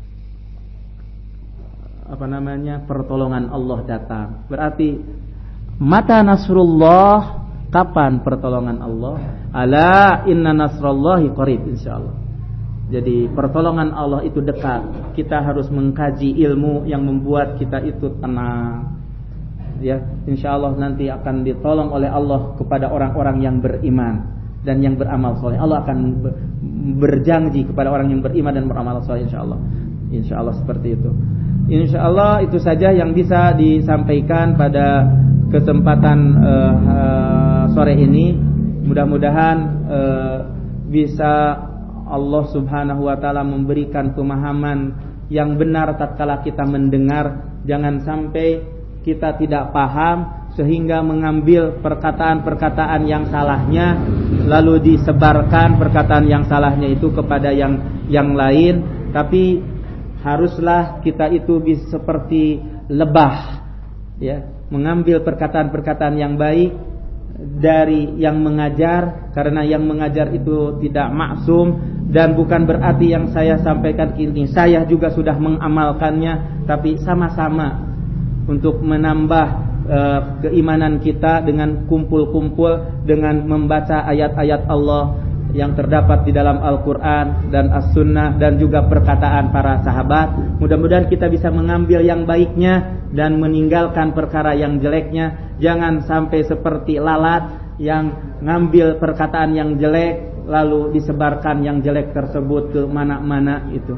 apa namanya pertolongan Allah datang. Berarti mata nasrullah, kapan pertolongan Allah? Ala inna nasrallahi qarib, insyaallah. Jadi pertolongan Allah itu dekat. Kita harus mengkaji ilmu yang membuat kita itu tenang. Ya, insyaallah nanti akan ditolong oleh Allah kepada orang-orang yang beriman dan yang beramal saleh. Allah akan berjanji kepada orang yang beriman dan beramal saleh, insyaallah. Insyaallah seperti itu. Insyaallah itu saja yang bisa disampaikan pada kesempatan uh, uh, sore ini. Mudah-mudahan uh, bisa Allah Subhanahu wa taala memberikan pemahaman yang benar tatkala kita mendengar. Jangan sampai kita tidak paham sehingga mengambil perkataan-perkataan yang salahnya lalu disebarkan perkataan yang salahnya itu kepada yang yang lain. Tapi haruslah kita itu bisa seperti lebah, ya, mengambil perkataan-perkataan yang baik dari yang mengajar, karena yang mengajar itu tidak maksum, dan bukan berarti yang saya sampaikan ini saya juga sudah mengamalkannya, tapi sama-sama untuk menambah uh, keimanan kita dengan kumpul-kumpul dengan membaca ayat-ayat Allah yang terdapat di dalam Al-Quran dan As-Sunnah dan juga perkataan para sahabat. Mudah-mudahan kita bisa mengambil yang baiknya dan meninggalkan perkara yang jeleknya. Jangan sampai seperti lalat yang ngambil perkataan yang jelek lalu disebarkan yang jelek tersebut ke mana-mana itu.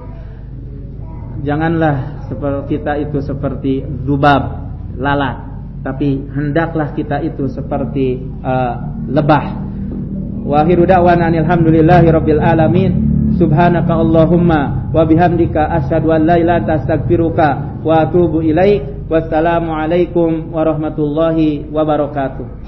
Janganlah kita itu seperti dzubab, lalat, tapi hendaklah kita itu seperti uh, lebah. Wa akhiru da'wana alhamdulillahi rabbil alamin. Subhanaka Allahumma wa bihamdika asyhadu an la ilaha illa anta astaghfiruka wa atubu ilaik. Wassalamu alaikum warahmatullahi wabarakatuh.